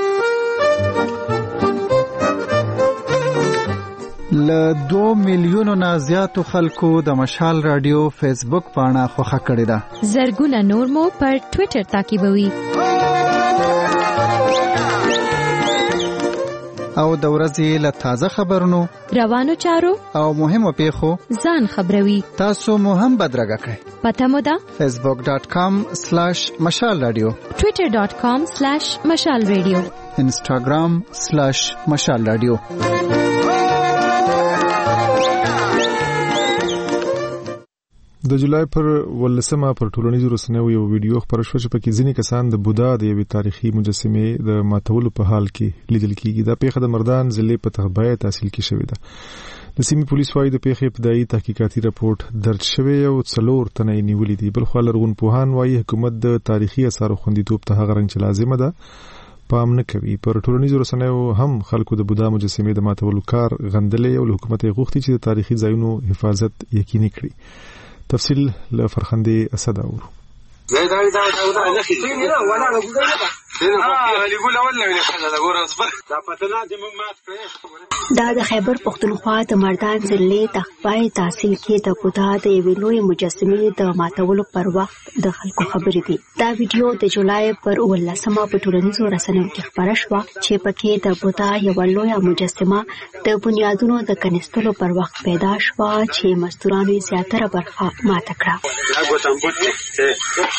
له دو میلیونو نه زیاتو خلکو د مشال رادیو فیسبوک پاڼه خوښه کړې ده. زرګونه نور مو پر ټوئیټر تعقیبوي. او د ورځې له تازه خبرونو، روانو چارو او مهمو پیښو ځان خبروي. تاسو مو هم بدرګه کړئ. پته مو ده فیسبوک ډاٹ کام سلیش مشال رادیو، ټوئیټر ډاٹ کام سلیش مشال رادیو، انسټاګرام سلیش مشال رادیو. د جولای پر ولسمه پر ټولنیزو رسنیو یو ویډیو خبر شو چې پکې ځینې کسان د بودا د یوې تاریخي مجسمې د ماتولو په حال کې لیدل کیږي. دا پیښه د مردان ضلع په تغبایه تحصیل کې شوې ده. د سیمې پولیس وايي د پیښې ابتدایي تحقیقاتي راپور درج شوی او څلور تنه نیولې دي. بل خو لرغون پوهان وايي حکومت د تاریخي اثارو خوندیتوب ته هغه رنګ چې لازمه ده پام نه کوي. پر ټولنیزو رسنیو هم خلکو د بودا مجسمې د ماتولو کار غندلې او حکومت یې غوښتي چې د تاریخي ځایونو حفاظت یقیني کړي. تفصیل له فرخندې اسد اورو. زي ده ده ده ده خيتيني لا ولا على جوجل لا اه اللي يقول اول اللي خلى ده ګور اصبر دا پتنا دې موږ مات کړې. دا د خیبر پختونخوا د مردان ضلع تخبای تحصیل کې د بودا د یوې لویې مجسمې د ماتولو پر وخت د خلکو خبرې دي. دا ویډیو د جولای پر اوولسمه په ټولنیزو رسنیو کې خپره شوه چې پکې د بودا یوه لویه مجسمه د بنیادونو د کنيستلو پر وخت پیدا شوه چې مزدورانو یې زیاتره برخه ماته کړه.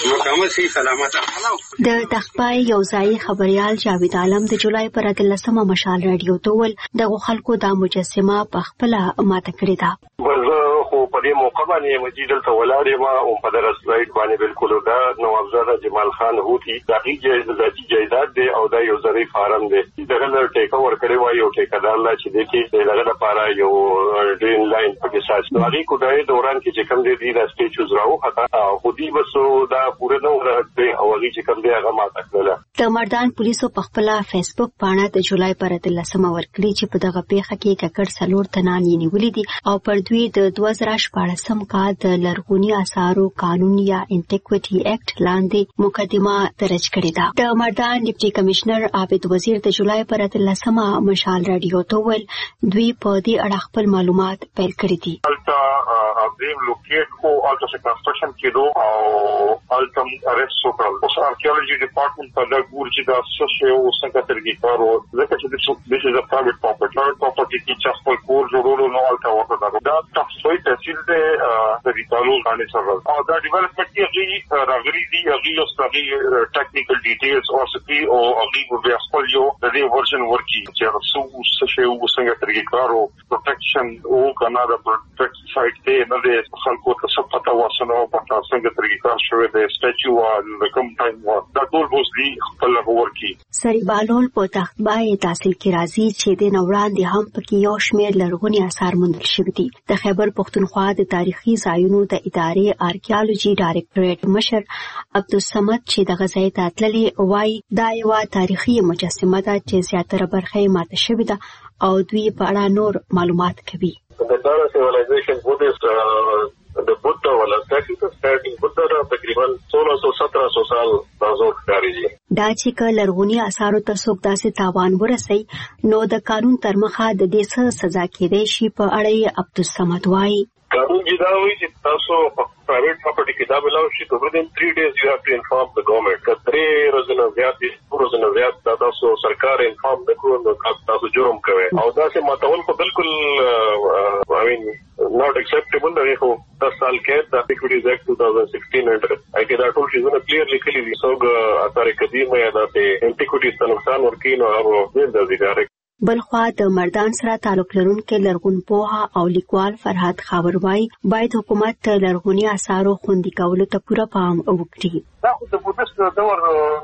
د تخبای یو ځای خبريال جاوید عالم د جولای پر اتلسمه مشال رادیو ته ول دغه خلکو دا مجسمه په خپل ماته کړې ده. خو په دې موقع باندې مجید ته ولاړې ما او په درس لایټ باندې بالکل دا نواب زاده جمال خان هوتی د هغه ذاتي جایداد دی او دا یو زری فارم دی. دغه له ټیکا ور کړی وای او ټیکادار لا چې د کې دغه لپاره یو ډرین لاین په اساس نوغي کوډای دوران کې چې کوم دی د سټیچوز راو خطا خو دی بسو دا پوره نو راځي او هغه چې کوم دی هغه ماته کړل. د مردان پولیسو په خپل فیسبوک باندې د جولای پر اتلسمه ورکړي چې په دغه پیښه کې ککړ سلور تنان یې نیولې دي او پر دوی د دوه زره شپاړسم کال د لرغوني اثارو قانون یا انټیکویټي اکټ لاندې مقدمه درج کړې ده. د مردان ډیپټي کمشنر عابد وزیر د جولای پر اتلسمه مشال رادیو ته ویل دوی په دې اړه خپل معلومات پیل کړي دي. دریم لوکیټ کو الټا کنسټرکشن کېدو او الټم ارست وکړل. اوس آرکیولوژي ډپارټمنټ په دغه ګور چې دا څه شی او څنګه ترګي کارو ځکه چې د څه د پرایویټ پراپرټي پراپرټي کې چې خپل کور جوړولو نو الټا وکړل. دا تاسو ته تحصیل د د قانون باندې سره او دا ډیولپمنٹ کې راغلي دي هغه یو ستاسو ټیکنیکل ډیټیلز او سپي او هغه به خپل یو د دې ورژن ورکی چې تاسو څه شی او څنګه ترګي کارو پروټیکشن او کناډا پروټیکټ سایت ته نه د خلکو ته څه پتا واسنه او پتا څنګه ترګي کار شوی د سټیچو او د کوم ټایم دا ټول اوس دی خپل ورکی. سری بالول په تخبای تحصیل کې راځي چې د نوړان دي هم پکې یو شمېر لرغوني آثار موندل شوي دي. د خیبر پختونخوا د تاریخي ځایونو د ادارې آرکیالوجي ډایریکټوریټ مشر عبدالصمد چې د غزای ته تللي وای دا یو تاریخي مجسمه ده چې زیاتره برخه ماته شوې ده او دوی په اړه نور معلومات کوي. د دارا سیویلایزیشن بودیست د بودا ولا تاکي سټارټینګ بودا را تقریبا سولہ سو سترہ سو سال تاسو ښکاري. دا چې ک لرغونی آثارو ته څوک داسې تاوان ورسي نو د قانون تر مخه د دې څه سزا کېدای شي په اړه عبدالصمد وای. قانون جدا وي چې تاسو پرایویټ پراپرټي کې دا بلاو شي ته within three days you have to inform the government. کتري روزنه زیات دي روزنه زیات تاسو سرکار انفارم نکړو نو تاسو جرم کوي او دا چې ماتول په بالکل I mean not acceptable دی. خو دس سال کې د Antiquities Act twenty sixteen انټر اګه دا ټول شیزونه کلیرلی کلی دي څنګه اثار قدیمه یا د انټیکوټیز ته نقصان ورکینو هغه د ډایرکټ. بلخوا د مردان سره تعلق لرونکي لرغون پوها او لیکوال فرهاد خاوروای باید حکومت ته لرغوني آثارو خوندي کولو ته پوره پام وکړي. دا خو د بودست دور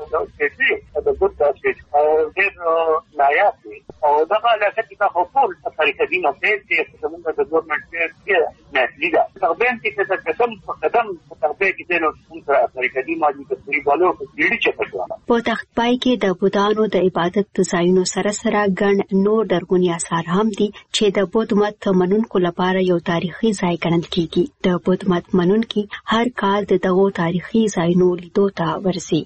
کې د بودست چې ډېر نایاب دي او دغه علاقه کې د حقوق اثر قدیمه چې زموږ د ګورنمنت کې نسلی ده. تقریبا چې د قدم په قدم تقریبا کې نو څنګه اثر قدیمه دي د تقریبالو په ډېری چپټه په تخپای کې د بودانو د عبادت ځایونو سره سره ګڼ نور لرغوني آثار هم دي چې د بودھ مت منونکو لپاره یو تاریخي ځای ګڼل کیږي. د بودھ مت منونکي هر کال د دغو تاریخي ځایونو لیدو ته ورسي.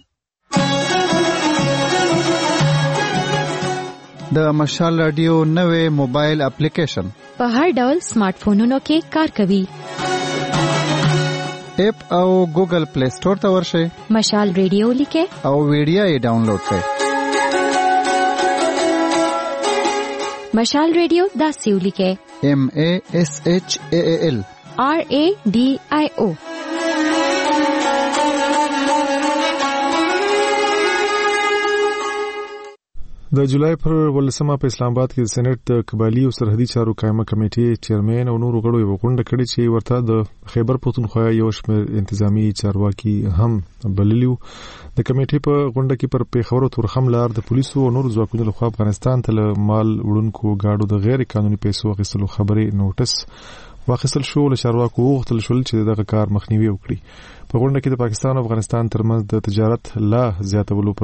د مشال رادیو نوې موبایل اپلیکیشن په هر ډول سمارټ فونونو کې کار کوي. اپ او ګوګل پلی سٹور ته ورشئ. مشال رادیو لیکه او ویډیو یې ډاونلوډ کړئ. مشال رادیو دا سیو لیکه M A S H A A L R A D I O. د جولای پر ولسمه په اسلام آباد کې د سېنات د قبالي او سرحدي چارو قائمه کمیټې چیرمن او نورو غړو یو غونډه کړې چې ورته د خیبر پختونخوا یو شمېر انتظامی چارواکي هم بللیو. د کمیټې په غونډه کې پر پیښور او تورخم لار د پولیسو او نورو ځواکونو لخوا افغانستان ته مال وړونکو گاډو د غیر قانوني پیسو اخیستلو خبرې نوټس واخیستل شو. له چارواکو وغوښتل شول چې دغه کار مخنیوي وکړي. په غونډه کې د پاکستان او افغانستان ترمنځ د تجارت لا زیاتولو پر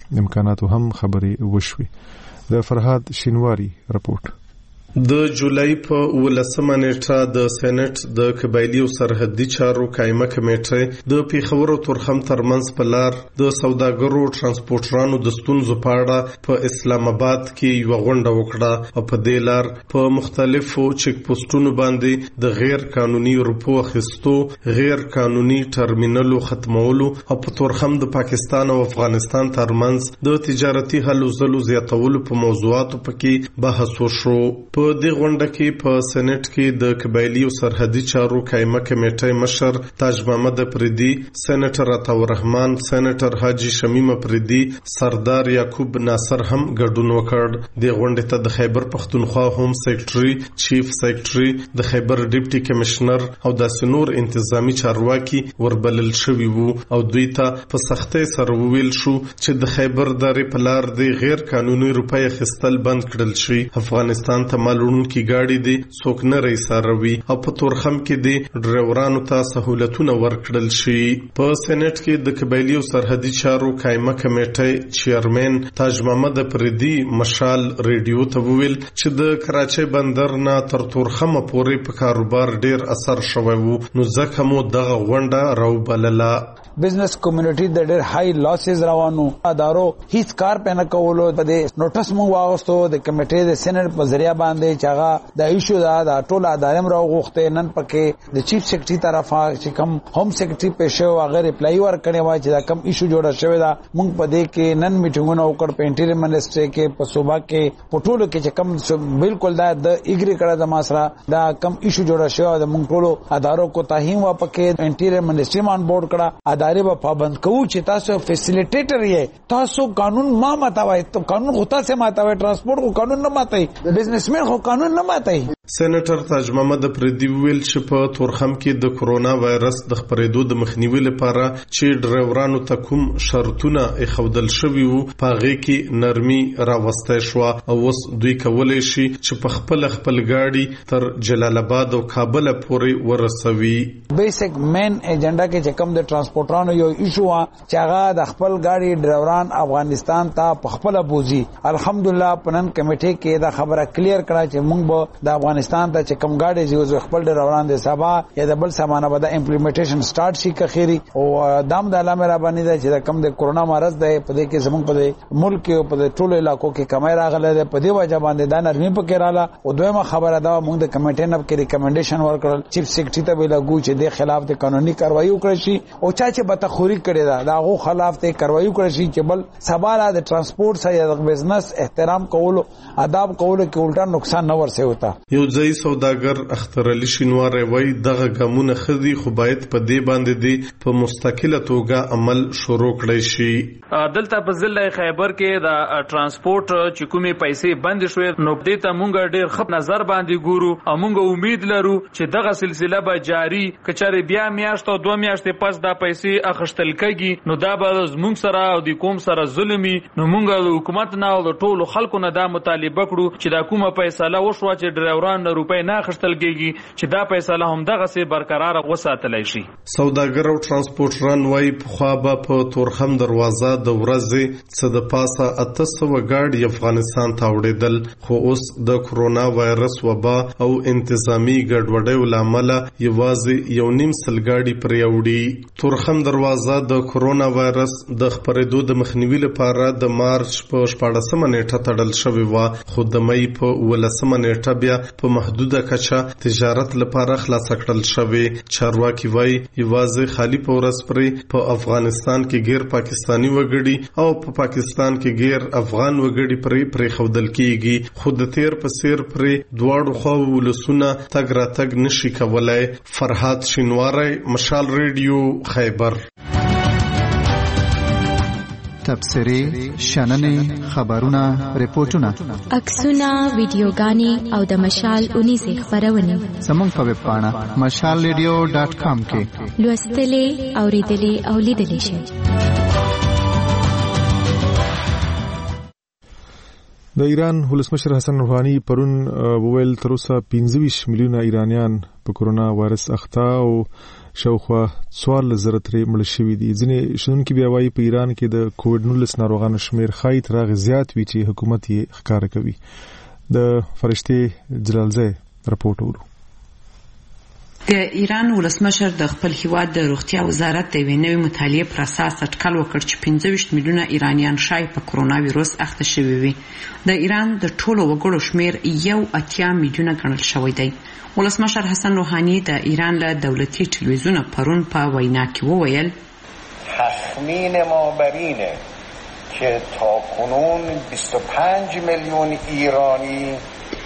امکاناتو هم خبرې وشوي. د فرهاد شینواری رپورټ. د جولای په ولسمه نیټه د سېنات د قبایلی او سرحدي چارو قائمه کمیټه د پیښور او تورخم ترمنځ په لار د سوداګرو ترانسپورټرانو د ستونزو په اړه په اسلام آباد کې یو غونډه وکړه او په دې لار په مختلفو چیک پوسټونو باندې د غیر قانوني روپو اخیستو، غیر قانوني ټرمینلو ختمولو او په تورخم د پاکستان او افغانستان ترمنځ د تجارتي هلو ځلو زیاتولو په موضوعاتو پکې بحث وشو. په دې غونډه کې په سېنات کې د قبایلی او سرحدي چارو قائمه کمیټې مشر تاج محمد افریدي، سېناتر عطا الرحمن، سېناتر حاجی شمیم افریدي، سردار یعقوب ناصر هم ګډون وکړ. د غونډې ته د خیبر پښتونخوا هوم سېکرټري، چیف سېکرټري، د خیبر ډیپټي کمشنر او د سنور انتظامی چارواکي وربلل شوي وو او دوی ته په سختۍ سره وویل شو چې د خیبر درې په لار د غیر قانوني روپۍ اخیستل بند کړل شي. افغانستان ته لونکي گاډي دي څوک نه رئیساروي او په تورخم کې دي ډرایورانو ته سہولتونه ورکړل شي. په سېنات کې د قبایلی او سرحدي چارو قائمه کمیټې چیرمن تاج محمد افریدي مشال ریډیو ته وویل چې د کراچۍ بندر نه تر تورخم پورې په کاروبار ډیر اثر شوی وو، نو ځکه مو دغه غونډه راوبلله. بزنس کمیونټي د ډېر هاي لاسز روانو ادارو هیڅ کار پنه کولو په دې نوټس مو واغستو د کمیټې د سېنات په ذریعہ باندې چاغه د ایشو دا د ټول ادارم راغوخته نن پکې د چیف سېکرټري طرفه چې کوم هوم سېکرټري پېښه او غیر اپلای ور کړي وای چې دا کم ایشو جوړه شوی دا مونږ په دې کې نن میټینګونه وکړ په انټیریر منسټري کې په صوبا کې پټولو کې چې کم بالکل دا د ایګری کړه د ماسره دا کم ایشو جوړه شوی دا مونږ ټول ادارو کو تاهیم وا پکې انټیریر منسټري مان بورډ کړه ادارې به پابند کوو چې تاسو فیسیلیټیټر یې، تاسو قانون ما ماتوي، ته قانون غوتا سے ماتوي، ترانسپورت کو قانون نه ماتوي، بزنسمن خو قانون نه ماتوي. سېناتر تاج محمد افریدي ویل چې په تورخم کې د کورونا وایرس د خپرېدو د مخنیوي لپاره چې ډرایورانو ته کوم شرطونه ایښودل شوي وو په هغې کې نرمي راوستی شوه او اوس دوی کولی شي چې په خپل خپل ګاډي تر جلال آباد او کابل پورې ورسوي. بیسک مین ایجنډا کې چې کوم د ترانسپورټرانو یو ایشو وا چې هغه د خپل ګاډي ډرایوران افغانستان ته په خپل بوزي. الحمدلله پنن کمیټې کې دا خبره کلیر کړه چې موږ به د افغانستان ته چې کوم ګاډي زیو خپل ډرایوران د سبا یا د بل سامانه به د امپلیمنټیشن سٹارټ شي کخيري او دام د علامه را باندې دا چې کوم د کورونا مرض دی په دې کې زمونږ په ملک او په ټولو علاقو کې کمای راغله ده په دې وجه باندې دا نرمي پکې رااله. او دویمه خبره دا موږ د کمیټې نه کې ریکمنډیشن ورکړل چیف سېکرټري ته ویلګو چې د خلاف د قانوني کاروایی وکړي شي او چا چې به تخوري کړي دا دغه خلاف ته کاروایی وکړي شي چې بل سباله د ترانسپورت سره د بزنس احترام کولو آداب کولو کې الټا نقصان نه ورسې وتا. یو ځای سوداګر اختر علي شینواری وای دغه ګامونه خدي خو باید په دې باندې دی په مستقله توګه عمل شروع کړی شي. دلته په ضلع خیبر کې د ترانسپورت چې کومې پیسې بند شوې نو دې ته مونږ ډېر خپ نظر باندې ګورو او مونږ امید لرو چې دغه سلسله به جاری کچره بیا میاشت او دوه میاشتې پس دا پیسې اخښتل کېږي نو دا به زموږ سره او د کوم سره ظلمي نو مونږ د حکومت نه او د ټولو خلکو نه دا مطالبه کړو چې دا کومه فیصله وشوه چې ډرایوران نه روپۍ نه اخښتل کېږي چې دا فیصله هم دغه سي برقرار وساتلی شي. سوداګر او ترانسپورټران وایي پخوا به په تورخم دروازه د ورځې څه د پاسه اته سوه ګاډي افغانستان ته وړېدل خو اوس د کورونا وایرس وبا او انتظامی ګډوډیو له امله یوازې یو نیم سل ګاډي پرې وړي. تورخم دروازه د کورونا وایرس د خپرېدو د مخنیوي لپاره د مارچ په شپاړسمه نیټه تړل شوې وه خو د مۍ په اوولسمه نیټه بیا په محدوده کچه تجارت لپاره خلاص کړل شوی. چارواکي وایي یوازې خالی په ورځ پرې په افغانستان کې غیر پاکستانی وګړي او په پاکستان کې غیر افغان وګړي پرې پرې خودل کیږي خو د تیر په سیر پرې دواړو خواو ولسونه تګ راتګ نشي کولای. فرهاد شینواری، مشال ریډیو، خیبر. تبصرې، شننې، خبرونه، ریپورتونه، عکسونه، ویډیوګانې او د مشال اونیزې خبرونه زموږ په ویب پاڼه مشال ریډیو ډاټ کام کې لوستلې، اوریدلې او لیدلې شئ. د ایران ولسمشر حسن روحاني پرون وویل تر اوسه پنځه ویشت میلیونه ایرانیان په کورونا وایرس اخته او شاوخوا څوارلس زره ترې مړه شوي دي. ځینې شنونکي بیا وایي په ایران کې د کووډ نولس ناروغانو شمېر ښایي تر هغې زیات وي چې حکومت یې ښکاره کوي. د فرشتې جلالزی راپورټ اورو. د ایران ولسمشر د خپل هیواد د روغتیا وزارت د یوې نوې مطالعې پر اساس اټکل وکړ چې پنځه ویشت میلیونه ایرانیان شاید په کرونا ویروس اخته شوي وي. د ایران د ټولو وګړو شمیر یو اتیا میلیونه ګڼل شوی دی. ولسمشر حسن روحانی د ایران له دولتي ټلویزیون پرون په وینا کې وویل تخمین ما بر اینه که تاکنون بیست و پنج میلیون ایرانی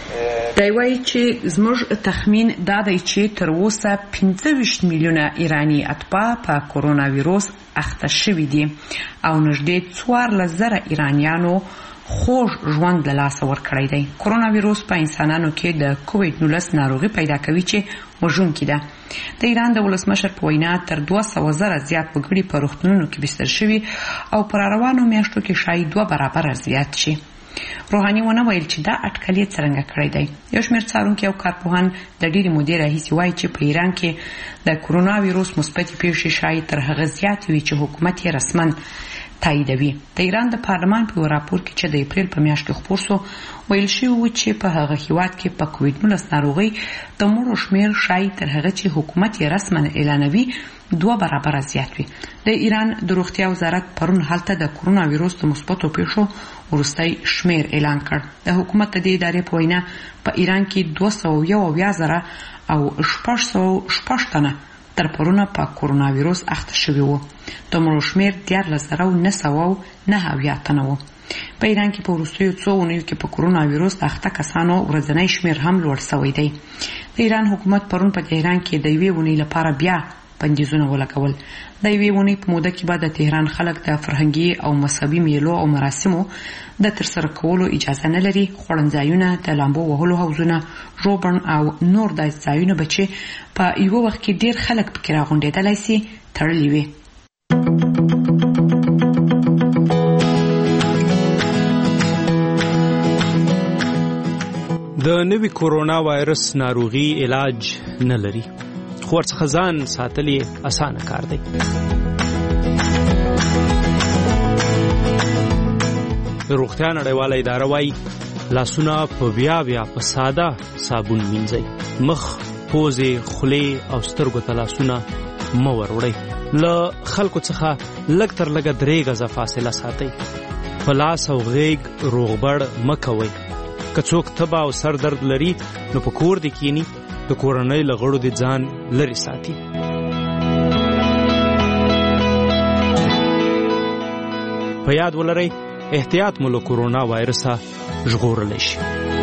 دی وایي چې زموږ تخمین دا دی چې تر اوسه پنځه ویشت میلیونه ایرانی اتباع په کرونا ویروس اخته شوي دي او نږدې څوارلس زره ایرانیانو خوږ ژوند له لاسه ورکړی دی. کرونا ویروس په انسانانو کې د کووډ نولس ناروغي پیدا کوي چې وژونکې ده. د ایران د ولسمشر په وینا تر دوه سوه زره زیات وګړي په روغتونونو کې بستر شوي او په راروانو میاشتو کې شاید دوه برابره زیات شي. روحانی ونه ویل چې دا اټکل یې څرنګه کړی دی. یو شمېر څارونکي او کارپوهان د ډېرې مودې راهیسې وایي چې په ایران کې د کرونا ویروس مثبتې پیښې شاید تر هغه زیاتې وي چې حکومت یې رسما تاییدوي. د ایران د پارلمان په یو راپور کې چې د اپریل په میاشت کې خپور سو ویل شوي و چې په هغه هیواد کې په کووډ نولس ناروغۍ د مړو شمېر شاید تر هغه چې حکومت یې رسما اعلانوي دوه برابره زیات وي. د ایران د روغتیا وزارت پرون هلته د کرونا ویروس د مثبتو پیښو وروستی شمیر اعلان کړ. د حکومت د دې ادارې په وینا په ایران کې دوه سوه یو اویا زره او شپږ سوه شپږ تنه تر پرونه په کرونا ویروس اخته شوي وو. د مړو شمیر دیارلس زره نه سوه نه اویا تنه وو. په ایران کې په وروستیو څو اونیو کې په کرونا ویروس د اخته کسانو ورځنی شمیر هم لوړ شوی دی. د ایران حکومت پرون په تهران کې د یوې اونۍ لپاره بیا بندیزونه ولګول. د یوې اونۍ په موده کې به د تهران خلک د فرهنګي او مذهبي میلو او مراسمو د ترسره کولو اجازه نه لري. خوړنځایونه، د لامبو وهلو حوضونه، روبن او نور داسې ځایونه به چې په یو وخت کې ډیر خلک پکې راغونډېدلی سي تړلي وي. د نوي کورونا وایرس ناروغي علاج نه لري، خو ورڅخه ځان ساتل یې اسانه کار دی. روغتیا نړیواله اداره وایي لاسونه په بیا بیا په ساده صابون مینځئ. مخ، پوزې، خولې او سترګو ته لاسونه مه وروړئ. له خلکو څخه لږ تر لږه درې غزه فاصله ساتئ. په لاس او غیږ روغبړ مه کوئ. که څوک تبه او سر درد لري نو په کور دې کینی، د کورنۍ له غړو دې ځان لرې ساتي. په یاد ولرئ احتیاط مو له کورونا وایرسه ژغورلی شي.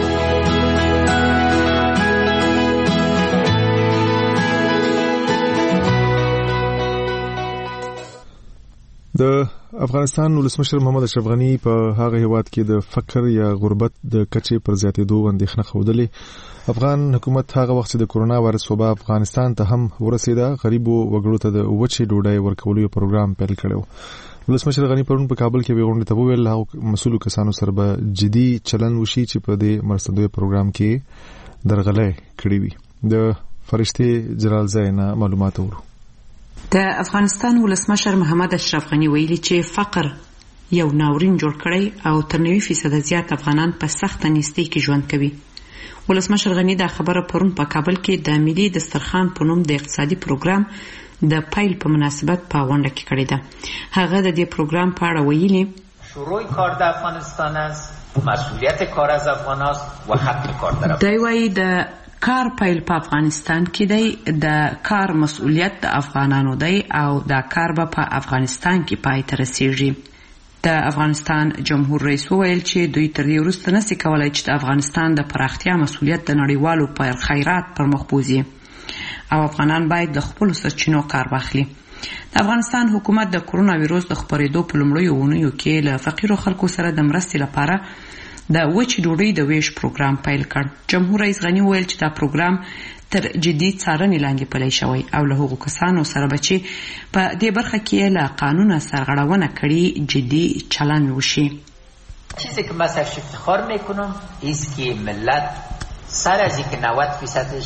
د افغانستان ولسمشر محمد اشرف غنی په هغه هیواد کې د فقر یا غربت د کچې پر زیاتېدو اندېښنه ښودلې. افغان حکومت هغه وخت د کورونا وایرس وبا افغانستان ته هم ورسېده. غریبو وګړو ته د وچې ډوډۍ ورکولو یو پروګرام پیل کړی و. ولسمشر غنی پرون په کابل کې یوې غونډې ته وویل هغو مسؤلو کسانو سره به جدي چلند وشي چې په دې مرستندوی پروګرام کې درغلۍ کړې وي. د فرشتې جلالزی نه معلومات ورو. د افغانستان ولسمشر محمد اشرف غنی ویلي چې فقر یو ناورین جوړ کړی او تر نوي فیصده زیات افغانان په سخته نیستۍ کې ژوند کوي. ولسمشر غنی دا خبره پرون په کابل کې د ملي دسترخوان په نوم د اقتصادي پروګرام د پیل په مناسبت په غونډه کې کړې ده. هغه د دې پروګرام په اړه ویلي شروع کار د افغانستان است، مسئولیت کار از افغان است و حق کار در دی وایي د کار پیل په افغانستان کې دی، د کار مسؤلیت د افغانانو دی او دا کار به په افغانستان کې پای ته رسیږي. د افغانستان جمهور رئیس وویل چې دوی تر دې وروسته نشي کولای چې د افغانستان د پراختیا مسؤلیت د نړیوالو پر خیرات پر مخ بوزي او افغانان باید د خپلو سرچینو کار واخلي. د افغانستان حکومت د کرونا ویروس د خپرېدو په لومړیو اونیو کې له فقیرو خلکو سره د مرستې لپاره د وچې ډوډۍ د ویش پروګرام پیل کړ. جمهور رئیس غنی وویل چې دا پروګرام تر جدي څارنې لاندې پلی شوی او له هغو کسانو سره به چې په دې برخه کې له قانونه سرغړونه کړي جدي چلند وشي. چیزی که مثلا افتخار میکنم ایست که ملت سر از اینکه نود فیصدش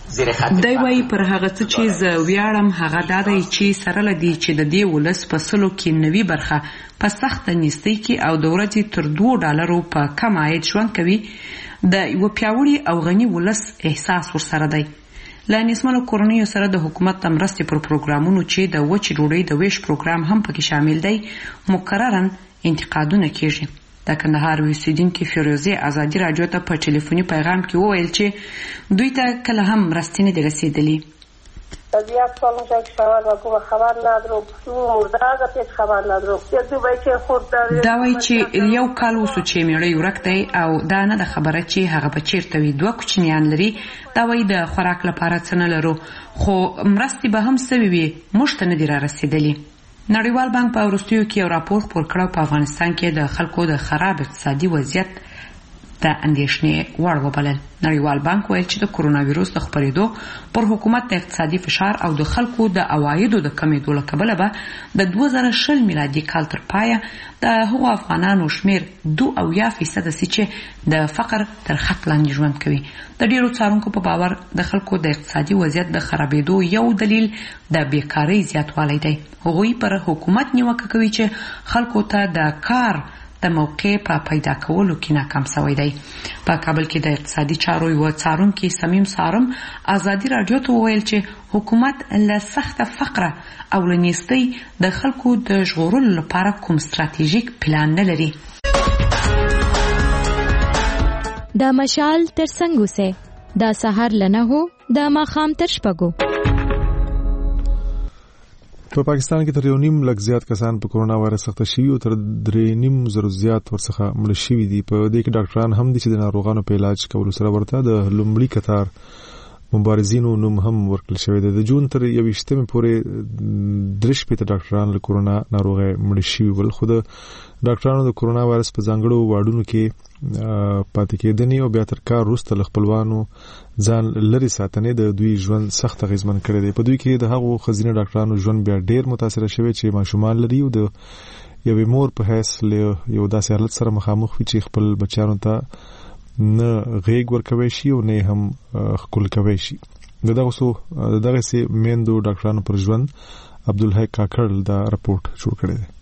زیر خط دی وایي پر هغه څه چې زه ویاړم هغه دا دی چې سره له دې چې د دې ولس په سلو کې نوي برخه په سخته نیستۍ کې او د ورځې تر دوه ډالرو په کم عاید ژوند کوي د یو پیاوړي او غني ولس احساس ورسره دی. له نسملو کورنیو سره د حکومت د مرستې پر پروګرامونو چې د وچې ډوډۍ د ویش پروګرام هم پکې شامل دی مکررن انتقادونه کیږي. د کندهار اوسیدونکي فیروزه ازادي راډیو ته په ټلیفوني پیغام کې وویل چې دوی ته کله هم مرستې نه دي رسیدلې. طبیعت سالم شد شوال و گوه خبر ندارم سو مرده پیش خبر ندارم یکی بچه خود داره دا وایي چې یو کال وسو چې میړی ورک دی او دا نه د خبره چې هغه به چیرته وي. دوه کوچنیان لري. دا وایي د خوراک لپاره څه نه لرو خو مرستې به هم سوي وي موږ ته نه دي را رسیدلې. نړیوال بانک په وروستیو کې یو راپور خپور کړ په افغانستان کې د خلکو د خراب اقتصادي وضعیت د اندېښنې وړ وبلل. نړیوال بانک ویل چې د کرونا ویروس د خپرېدو پر حکومت د اقتصادي فشار او د خلکو د عوایدو د کمېدو له کبله به د دوه زره شل میلادي کال تر پایه د هغو افغانانو شمیر دوه اویا فیصده سي چې د فقر تر خط لاندې ژوند کوي. د ډیرو څارونکو په باور د خلکو د اقتصادي وضعیت د خرابېدو یو دلیل د بیکارۍ زیاتوالی دی. هغوی پر حکومت نیوکه کوي چې خلکو ته د کار د موقع په پیدا کولو کې ناکام شوی دی. په کابل کې د اقتصادي چارو یو څارونکي صمیم سارم ازادي راډیو ته وویل چې حکومت له سخته فقر او له نیستۍ د خلکو د ژغورلو لپاره کوم ستراتیژیک پلان نه لري. د مشال تر څنګ اوسئ. د سهار له نهو د ماښام تر شپږو. په پاکستان کې تر یو نیم لک زیات کسان په کورونا وایرس اخته شوي او تر درې نیم زره زیات ورڅخه مړه شوي دي. په دې کې ډاکټران هم دي چې د ناروغانو په علاج کولو سره ورته د لومړي کتار مبارزینو نوم هم ورکړل شوی دی. د جون تر یوویشتمې پورې درې شپېته ډاکټران له کورونا ناروغۍ مړه شوي ول. خو د ډاکټرانو د کورونا وایرس په ځانګړو واډونو کې پاتې کېدنې او بیا تر کار وروسته له خپلوانو ځان لرې ساتنې د دوی ژوند سخت اغېزمن کړی دی. په دوی کې د هغو ښځینه ډاکټرانو ژوند بیا ډېر متاثره شوی چې ماشومان لري او د یوې مور په حیث له یو داسې حالت سره مخامخ وي چې خپل بچیانو ته نه غېږ ورکوی شي او نه هم ښکل کوی شي. د دغسې میندو ډاکټرانو پر ژوند عبدالحی کاکړ دا راپورټ جوړ کړی دی.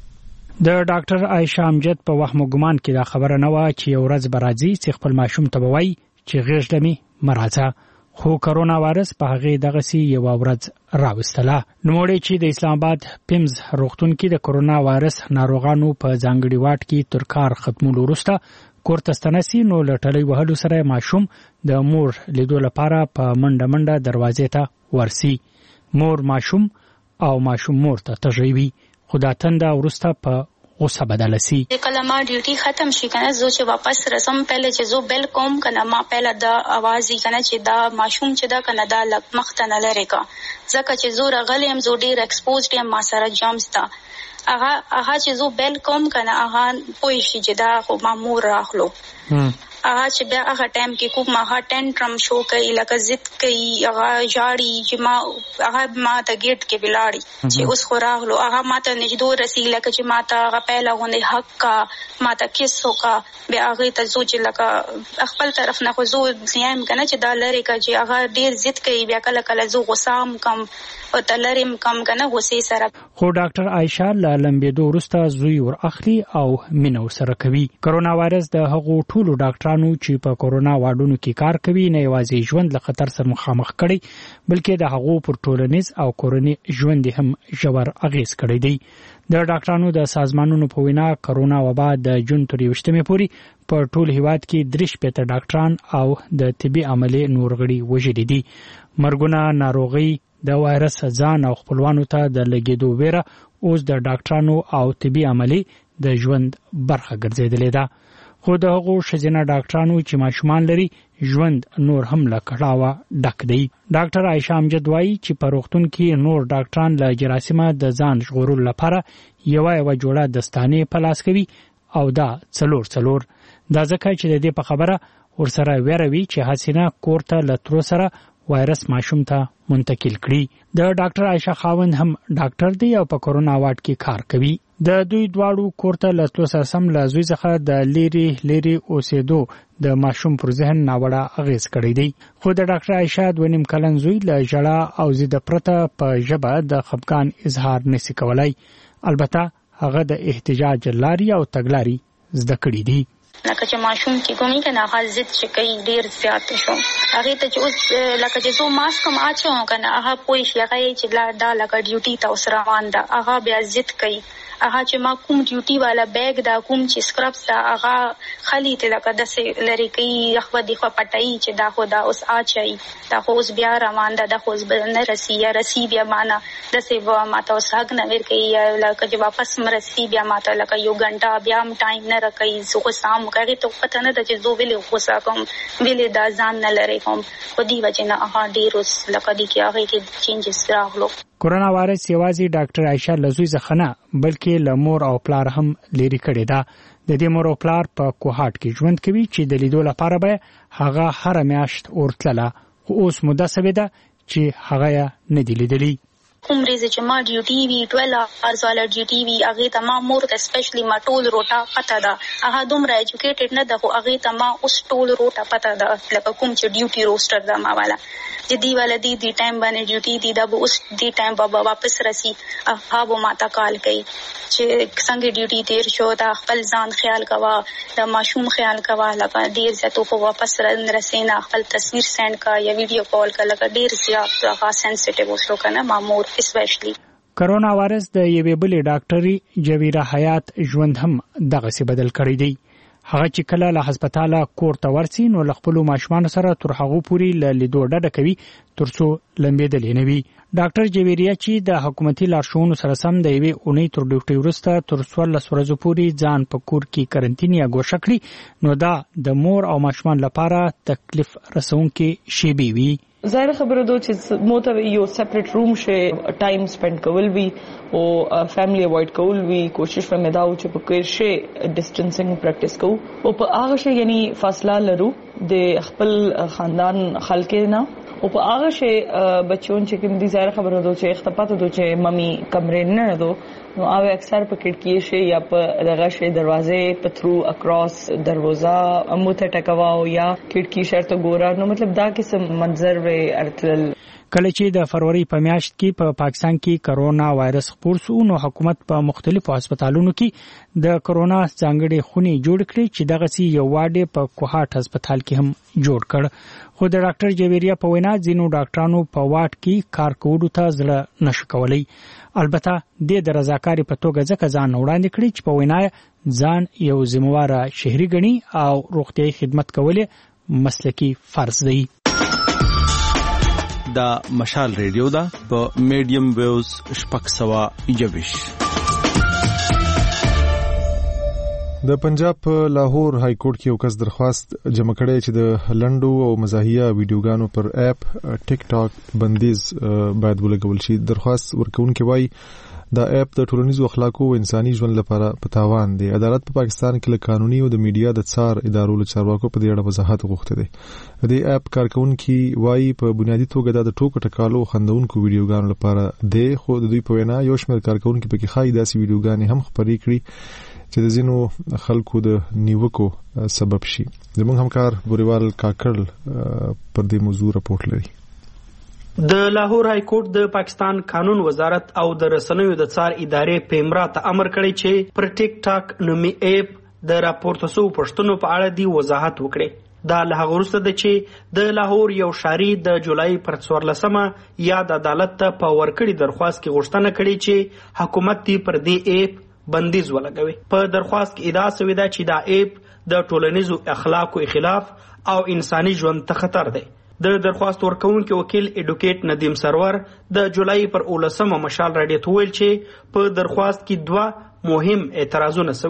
د ډاکټر عایشه امجد په وهم او ګمان کې دا خبره نه وه چې یو ورځ به راځي چې خپل ماشوم ته به وایي چې غېږ ته مې مه راځه. خو کرونا وایرس په هغې دغسې یوه ورځ راوستله. نوموړی چې د اسلام آباد پیمز روغتون کې د کرونا وایرس ناروغانو په ځانګړي واټ کې تر کار ختمولو وروسته کور ته ستنه سي نو له ټلۍ وهلو سره ماشوم د مور لیدو لپاره په منډه منډه دروازې ته ورسي. مور ماشوم او ماشوم مور ته تږی وي خو دا تنده وروسته په غوسه بدله سي. کله ما ډیوټي ختم شي کنه زه چې واپس رسم پهله چې زه بیل کوم کنه ما پهله دا आवाज یې کنه چې دا ماشوم چې دا کنه دا لک مخته نه لري کا ځکه چې زه راغلم زه ډیر ایکسپوزډ یم ما سره جامز تا هغه هغه چې زه بیل کوم کنه هغه پوي شي چې دا خو ما مور راخلو هغه چې بیا هغه ټایم کې کوم ما ټنټرم شو کوي لکه ضد کوي هغه جاړي چې ما هغه ما ته گیټ کې بلاړي چې اوس خو راغلو هغه ما ته نجدو رسی لکه چې ما ته هغه پهله غونډه حق کا ما ته کیسو کا بیا هغه ته زو چې لکه خپل طرف نه خو زو زیام کنه چې دا لری کا چې هغه ډیر ضد کوي بیا کله کله زو غسام کم او تلریم کم کنه غوسې سره. خو ډاکټر عایشه له لمبېدو وروسته زوی ور اخلي او مینه سره کوي. کرونا وایرس د هغو ټولو ډاکټرانو چې په کرونا واډونو کې کار کوي نه یوازې ژوند له خطر سره مخامخ کړي بلکې د هغو پر ټولنیز او کورني ژوند هم ژور اغیز کړی دی. د ډاکټرانو د سازمانونو په وینا کرونا وبا د جون تر یوویشتمې پورې په ټول هیواد کې درې شپېته ډاکټران او د طبي عملې نور غړي وژلي دي. مرګونه ناروغي د وایرس ځان او خپلوانو ته د لګېدو ویره اوس د ډاکټرانو او طبي عملې د ژوند برخه ګرځېدلې ده. خو د هغو ښځینه ډاکټرانو چې ماشومان لري ژوند نور هم له کړاوه ډک دی. ډاکټر عایشه امجد وایي چې په روغتون کې نور ډاکټران له جراثیمه د ځان ژغورلو لپاره یوه یوه جوړه دستانې په لاس کوي او دا څلور څلور. دا ځکه چې د دې په خبره ورسره ویره وي چې حسینه کور ته له ترو سره وایرس ماشوم ته منتقل کړي. د ډاکټر عایشه خاوند هم ډاکټر دی او په کرونا واټ کې کار کوي. د دوی دواړو کورته له تلو سره سم له زوی څخه د لیري لیري اوسېدو د ماشوم پر ذهن ناوړه اغیز کړی دی. خو د ډاکټر عایشه دوه نیم کلن زوی له ژړا او ضد پرته په ژبه د خفګان اظهار نشي کولای. البته هغه د احتجاج لاري او تګلاري زده کړې دي. لکه چې ماشوم کې کومي کنه حال ضد چې کوي ډیر زیات شو هغه ته چې اوس لکه چې زه ماسک هم اچوم کنه هغه پوي شي هغه چې لا دا لکه ډیوټي ته اوس روان ده هغه بیا ضد کوي هغه چې ما کوم ډیوټي والا بیگ دا کوم چې سکربس دا هغه خلی ته لکه د سه لری کوي هغه د خو پټای چې دا خو دا اوس اچي دا خو اوس بیا روان ده د خو اوس نه رسی یا رسی بیا معنا د سه و ماته اوس حق نه ور کوي لکه چې واپس مرسي بیا ماته لکه یو غنټه بیا هم ټایم نه راکوي زه سام کوي ته پته نه د چې زو ویلې غوسه کوم ویلې دا ځان نه لري کوم په دې وجه نه هغه ډیر اوس لکه دي کې هغه کې چینجز راغلو. کورونا وایرس یوازې ډاکټر عایشه لزوی زخنه بلکې لمور او پلار هم لري کړی دا. د دې مور او پلار په کوهاټ کې ژوند کوي چې د لیدو لپاره به هغه هر میاشت اورتله خو اوس مده سوي ده چې هغه نه دی لیدلی. کوم ریزه چې ما ډیوټي وی دوه ارز والا ډیوټي وی هغه ته ما مور ته سپیشلی ما ټول روټا پته ده هغه دومره ایجوکیټډ نه ده خو هغه ته ما اوس ټول روټا پته ده لکه کوم چې ډیوټي روستر ده ما والا چې دی والا دی دی ټایم باندې ډیوټي دی دا به اوس دی ټایم بابا واپس رسی هغه به ما ته کال کوي چې څنګه ډیوټي تیر شو دا خپل ځان خیال کوا د ماشوم خیال کوا لکه ډیر زیاتو خو واپس رسینا خپل تصویر سند کا یا ویډیو کال کا لکه ډیر زیات هغه سنسټیو وشو کنه مامور اسپیشلی. کرونا وایرس د یوې بلې ډاکټري جویره حیات ژوند هم دغه سی بدل کړی دی. هغه چې کله له هسپتاله کور ته ورسي نو له خپل ماشومان سره تر هغه پوري له لیدو ډډه کوي ترڅو لمبېدل نه وي. ډاکټر جویریا چې د حکومتي لارښوونو سره سم د یوې اونۍ تر ډیوټي وروسته تر څوارلس ورځو پوري ځان په کور کې کرنټین یا ګوښه کړي نو دا د مور او ماشومان لپاره تکلیف رسونکي شی وي. ظاهر خبره ده چې موته یو سپریټ روم شه ټایم سپند کول وی او فیملی اوایډ کول وی کوشش ومه دا چې په کیر شه ډیسټنسینګ پریکټیس کو او په هغه شه یعنی فاصله لرو د خپل خاندان خلک نه او په هغه شه بچون چې کوم دي ظاهر خبره ده چې اختپات ده چې مامي کمرې نه ده نو هغه اکثر په کړکۍ شه یا په دغه شه دروازه په تھرو اکراس دروازه موته ټکواو یا کړکۍ شرط ګورا نو مطلب دا قسم منظر ارتل. کله چې د فروری په میاشت کې په پا پاکستان کې کرونا وایرس خپور شو نو حکومت په مختلفو هسپتالونو کې د کرونا ځانګړي خونې جوړ کړې چې دغه سي یو واډه په کوهاټ هسپتال کې هم جوړ کړ خو د ډاکټر جویریا په وینا ځینو ډاکټرانو په واډ کې کار کولو ته ځله نشو کولای. البته د رضاکاري په توګه ځکه ځان وړاندې کړی چې په وینا ځان یو ذمہواره شهري غني او روغتيایي خدمت کول مسلکی فرض دی. دا مشال ریډیو دا په میډیم ویوز شپږ سوه یوویش. د پنجاب په لاهور های کورټ کې یو کس درخواست جمع کړی چې د لنډو او مزاحیه ویډیوګانو پر اپ ټیک ټاک بندیز باید ولګول شي. درخواست ورکوونکي وایي دا اپ د ټولنیزو اخلاقو او انساني ژوند لپاره په تاوان دی. عدالت په پاکستان کې له قانوني او د میډیا د څار ادارو له چارواکو په دې اړه وضاحت غوښته دی. د دې اپ کارکونکي وایي په بنیادی توګه د ټوکو ټکالو خندونکو ویډیوګانو لپاره دی خو د دوی په وینا یو شمېر کارکونکي پکې خای داسې ویډیوګانې هم خپرې کړي چې د ځینو خلکو د نیوکو سبب شي. زموږ همکار بوریوال کاکړ پر دې موضوع راپورټ لري. د لاهور های کورټ د پاکستان قانون وزارت او د رسنیو د څار ادارې پیمرا ته امر کړی چې پر ټیک ټاک نومي اپ د راپورته سو پښتنو په اړه دی وضاحت وکړي. دا له هغه وروسته د چې د لاهور یو شاری د جولای پر څوارلسمه یا د عدالت ته په ورکړی درخواست کې غوښتنه کړې چې حکومت دی پر دې اپ بندیز ولګوي. په درخواست کې ادعا شوې ده چې دا اپ د ټولنیزو اخلاقو خلاف او انساني ژوند ته خطر دی. د درخواست ورکوونکي وکیل ایډوکیټ ندیم سرور د جولای پر اولسمه مشال راډیو ته ویل چې په درخواست کې دوه مهم اعتراضونه شوي دي.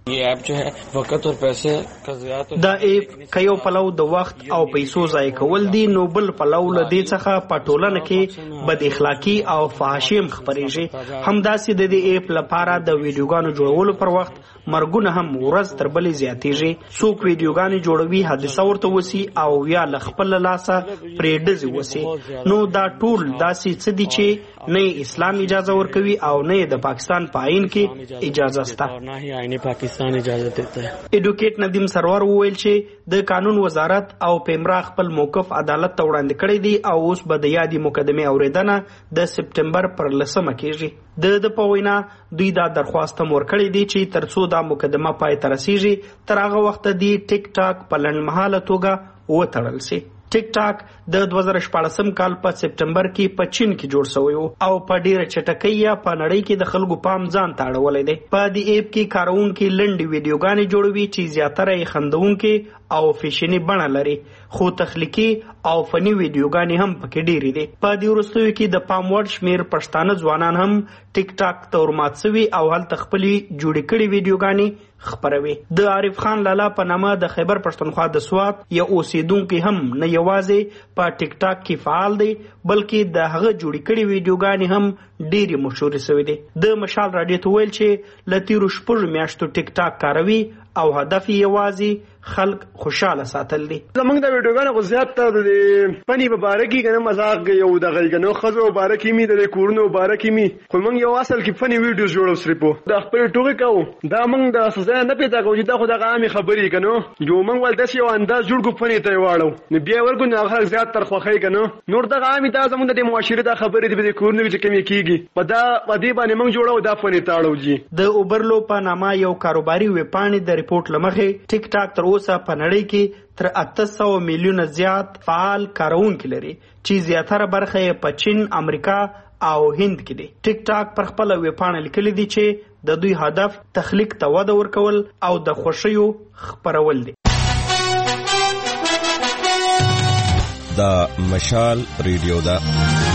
ये ऐप जो है वक्त और पैसे का ज़िया तो دا ایپ کيو پلو د وخت او پیسو ضایع کول دي نو بل پلو لدی څخه په ټولنه کې بد اخلاقی او فحاشیم خبرېږي همداسې د دې ایپ لپاره د ویډیوګانو جوړولو پر وخت مرګونه هم ورځ تر بلې زیاتېږي څوک ویډیوګانې جوړوي حادثه ورته وسی او یا ل خپل لاسه پرې ډزې وسی نو دا ټول داسې څه دي چې نه اسلام اجازه ورکوي او نه د پاکستان په آئین کې اجازه شته نه هی آئین پاکستان اجازه دیتا ہے. ایډوکیټ ندیم سرور وویل چې د قانون وزارت او پیمرا خپل موقف عدالت ته وړاندې کړی دی او اوس به د یادې مقدمې اوریدنه د سپټمبر پر لسمه کېږي. د د په وینا دوی دا درخواست هم ورکړی دی چې ترڅو دا مقدمه پای ته رسیږي تر هغه وخته دی ټیک ټاک په لنډمهاله توګه وتړل شي. ټیک ټاک د دوه زره شپاړسم کال په سپټمبر کې په چین کې جوړ شوی او په ډیره چټکۍ یا په نړۍ کې د خلکو پام ځان ته اړولی دی. په دې ایپ کې کارونکي لنډې ویډیوګانې جوړوي چې زیاتره یې خندونکي او فیشني بڼه لري خو تخلیقي او فني ویډیوګانې هم پکې ډېرې دي. په دې وروستیو کې د پام وړ شمېر پښتانه ځوانان هم ټیک ټاک ته ورمات سوي او هلته خپلې جوړې کړې ویډیوګانې خپروي. د عارف خان لالا په نامه د خیبر پښتونخوا د سوات یا اوسیدونکي هم نه یوازې په ټیک ټاک کې فعال دی بلکې د هغه جوړې کړې ویډیوګانې هم ډېرې مشهورې سوي دي. د مشال راډیو ته ویل چې له تېرو شپږو میاشتو ټیک ټاک کاروي او هدف یې یوازې خلق خوشاله ساتل دي. زمونږ د ویډیوګانو خو زیات ته د فني په باره کې کنه مزاق یو د غلګنو ښځو په باره کې مي د کورونو په باره کې مي خو موږ یو اصل کې فني ویډیوز جوړو صرف د خپل ټوکې کوو دا موږ د سزا نه پیدا کوو چې دا خو د عامي خبرې کنه جو موږ ول داسې یو انداز جوړ کو فني ته واړو نو بیا ورګو نه خلک زیات تر خوخی کنه نور د عامي دا زمونږ د معاشره د خبرې د کورونو چې کمی کیږي په دا په دې باندې موږ جوړو دا فني تاړو جی. د اوبرلو په نامه یو کاروباري ویبپاڼې د ریپورت لمخې ټیک ټاک تر اوسه په نړۍ کې تر اته سوه میلیونه زیات فعال کارونکي لري چې زیاتره برخه یې په چین، امریکا او هند کې دي. ټیک ټاک پر خپل ویبپاڼه لیکلي دي چې د دوی هدف تخلیق ته وده ورکول او د خوښیو خپرول دي. دا مشال ریډیو ده.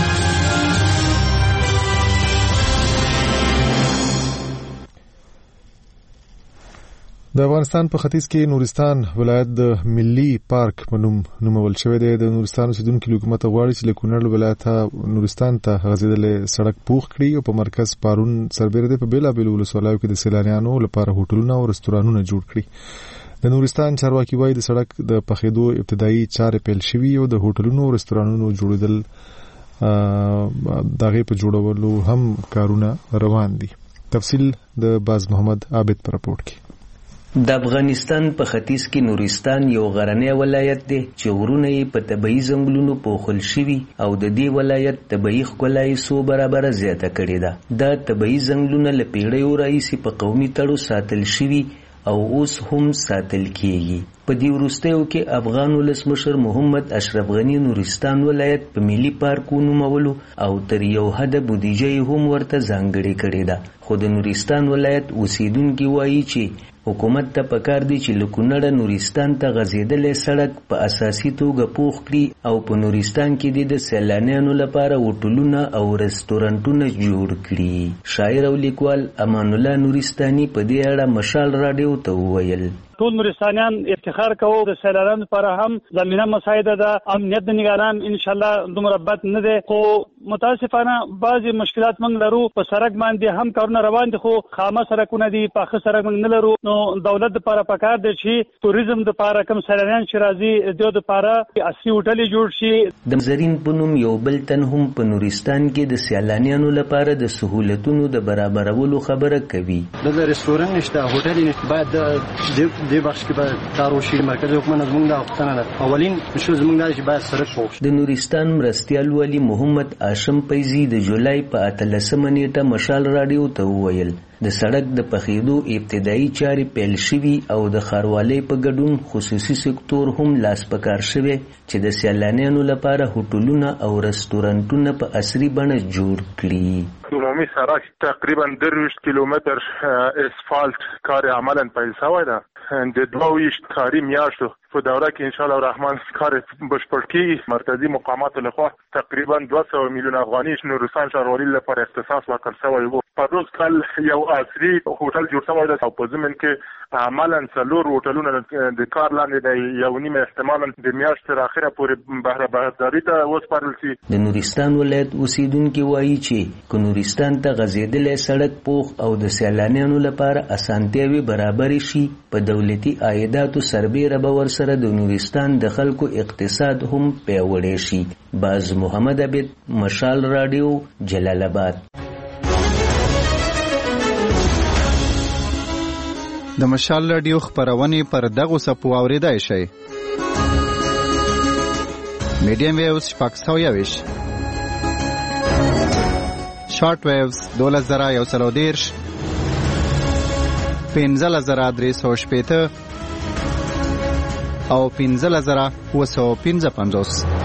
د افغانستان په ختیځ کې نورستان ولایت د ملي پارک په نوم نومول شوی دی. د نورستان اوسیدونکو حکومت غواړي چې له کونړ ولایت نورستان ته غځېدلې سړک پوخ کړي او په مرکز پارون سربېره دی په بېلابېلو ولسوالیو کې د سیلانیانو لپاره هوټلونه او رستورانونه جوړ کړي. د نورستان چارواکي وایي د سړک د پخېدو ابتدایي چارې پیل شوي او د هوټلونو او رستورانونو جوړېدل د هغې په جوړولو هم کارونه روان دي. تفصیل د باز محمد عابد په راپورټ کې. د افغانستان په ختیځ کې نورستان یو غرنی ولایت دی چې غرونه یې په طبیعي ځنګلونو پوښل شوي او د دې ولایت طبیعي ښکلا یې څو برابره زیاته کړې ده. دا طبیعي ځنګلونه له پیړیو راهیسې په قومي تړو ساتل شوي او اوس هم ساتل کیږي. په دې وروستیو کې افغان ولسمشر محمد اشرف غني نورستان ولایت په ملي پارک ونومولو او تر یو حده بودیجه یې هم ورته ځانګړې کړې ده. خو د نورستان ولایت اوسیدونکي وایي چې حکومت ته پکار دی چې له کونړه نورستان ته غځېدلی سړک په اساسي توګه پوخ کړي او په نورستان کې د سیلانیانو لپاره هوټلونه او رستورانټونه جوړ کړي. شاعر او لیکوال امان الله نورستاني په دې اړه مشال راډیو ته وویل. ټول نورستانیان افتخار کوو د سیلانیانو لپاره هم زمینه مساعده ده. امنیت د نگران ان شاء الله دومره بد نه دی خو متاسفانه بعضی مشکلات موږ لرو. په سړک باندې هم کارونه روان دي خو خامه سړکونه دي پاخه سړک موږ نه لرو. نو دولت لپاره پکار دی چې توریزم لپاره کم سیلانیان چې راځي د دې لپاره اصلي هوټل جوړ شي. د زرین په نوم یو بل تن هم په نورستان کې د سیلانیانو لپاره د سهولتونو د برابرولو خبره کوي. د رستوران نشته، هوټل نشته، باید د دې بخش کې به کار وشي. مرکز حکومت زموږ د غوښتنه ده اولین شو زموږ دا چې باید سړک وشي. د نورستان مرستیال والی محمد هاشم پیزی د جولای په اتلسمه نیټه مشال راډیو ته وویل د سړک د پخېدو ابتدایي چارې پیل شوي او د ښاروالۍ په ګډون خصوصي سکتور هم لاس په کار شوی چې د سیلانیانو لپاره هوټلونه او رستورانټونه په عصري بڼه جوړ کړي. عمومي سړک تقریبا درویشت کیلومتر اسفالت کار عملا پیل شوی ده. د دوه ویشت کاري میاشتو په دوره کې ان شاء الله الرحمن کار بشپړ کیږي. مرکزی مقاماتو لخوا تقریبا دوه سوه میلیون افغاني نورستان ښاروالۍ لپاره اختصاص ورکړل شوی و. په روز کال یو عصري هوټل جوړ شوی دی او په ضمن کې عملاً څلور هوټلونه د کار لاندې د یو نیمه احتمالاً د میاشتې تر اخره پورې بهره بهرداري ته وسپارل شي. د نورستان ولایت اوسیدونکو وایي چې که نورستان ته غځېدلی سړک پوخ او د سیلانیانو لپاره اسانتیاوې برابرې شي، په دولتي عایداتو سربیره به ورسره د نورستان د خلکو اقتصاد هم پیاوړی شي. باز محمد عبید، مشال راډیو، جلال آباد. د مشال راډیو خبرونه پر دغه سپو اوریدای شي. میډیم ویوز شپږ سوه یویش، شارټ ویوز دولس زره یو سل او دېرش، پنځلس زره درې سوه شپېته او پنځلس زره اووه سوه پنځه پنځوس.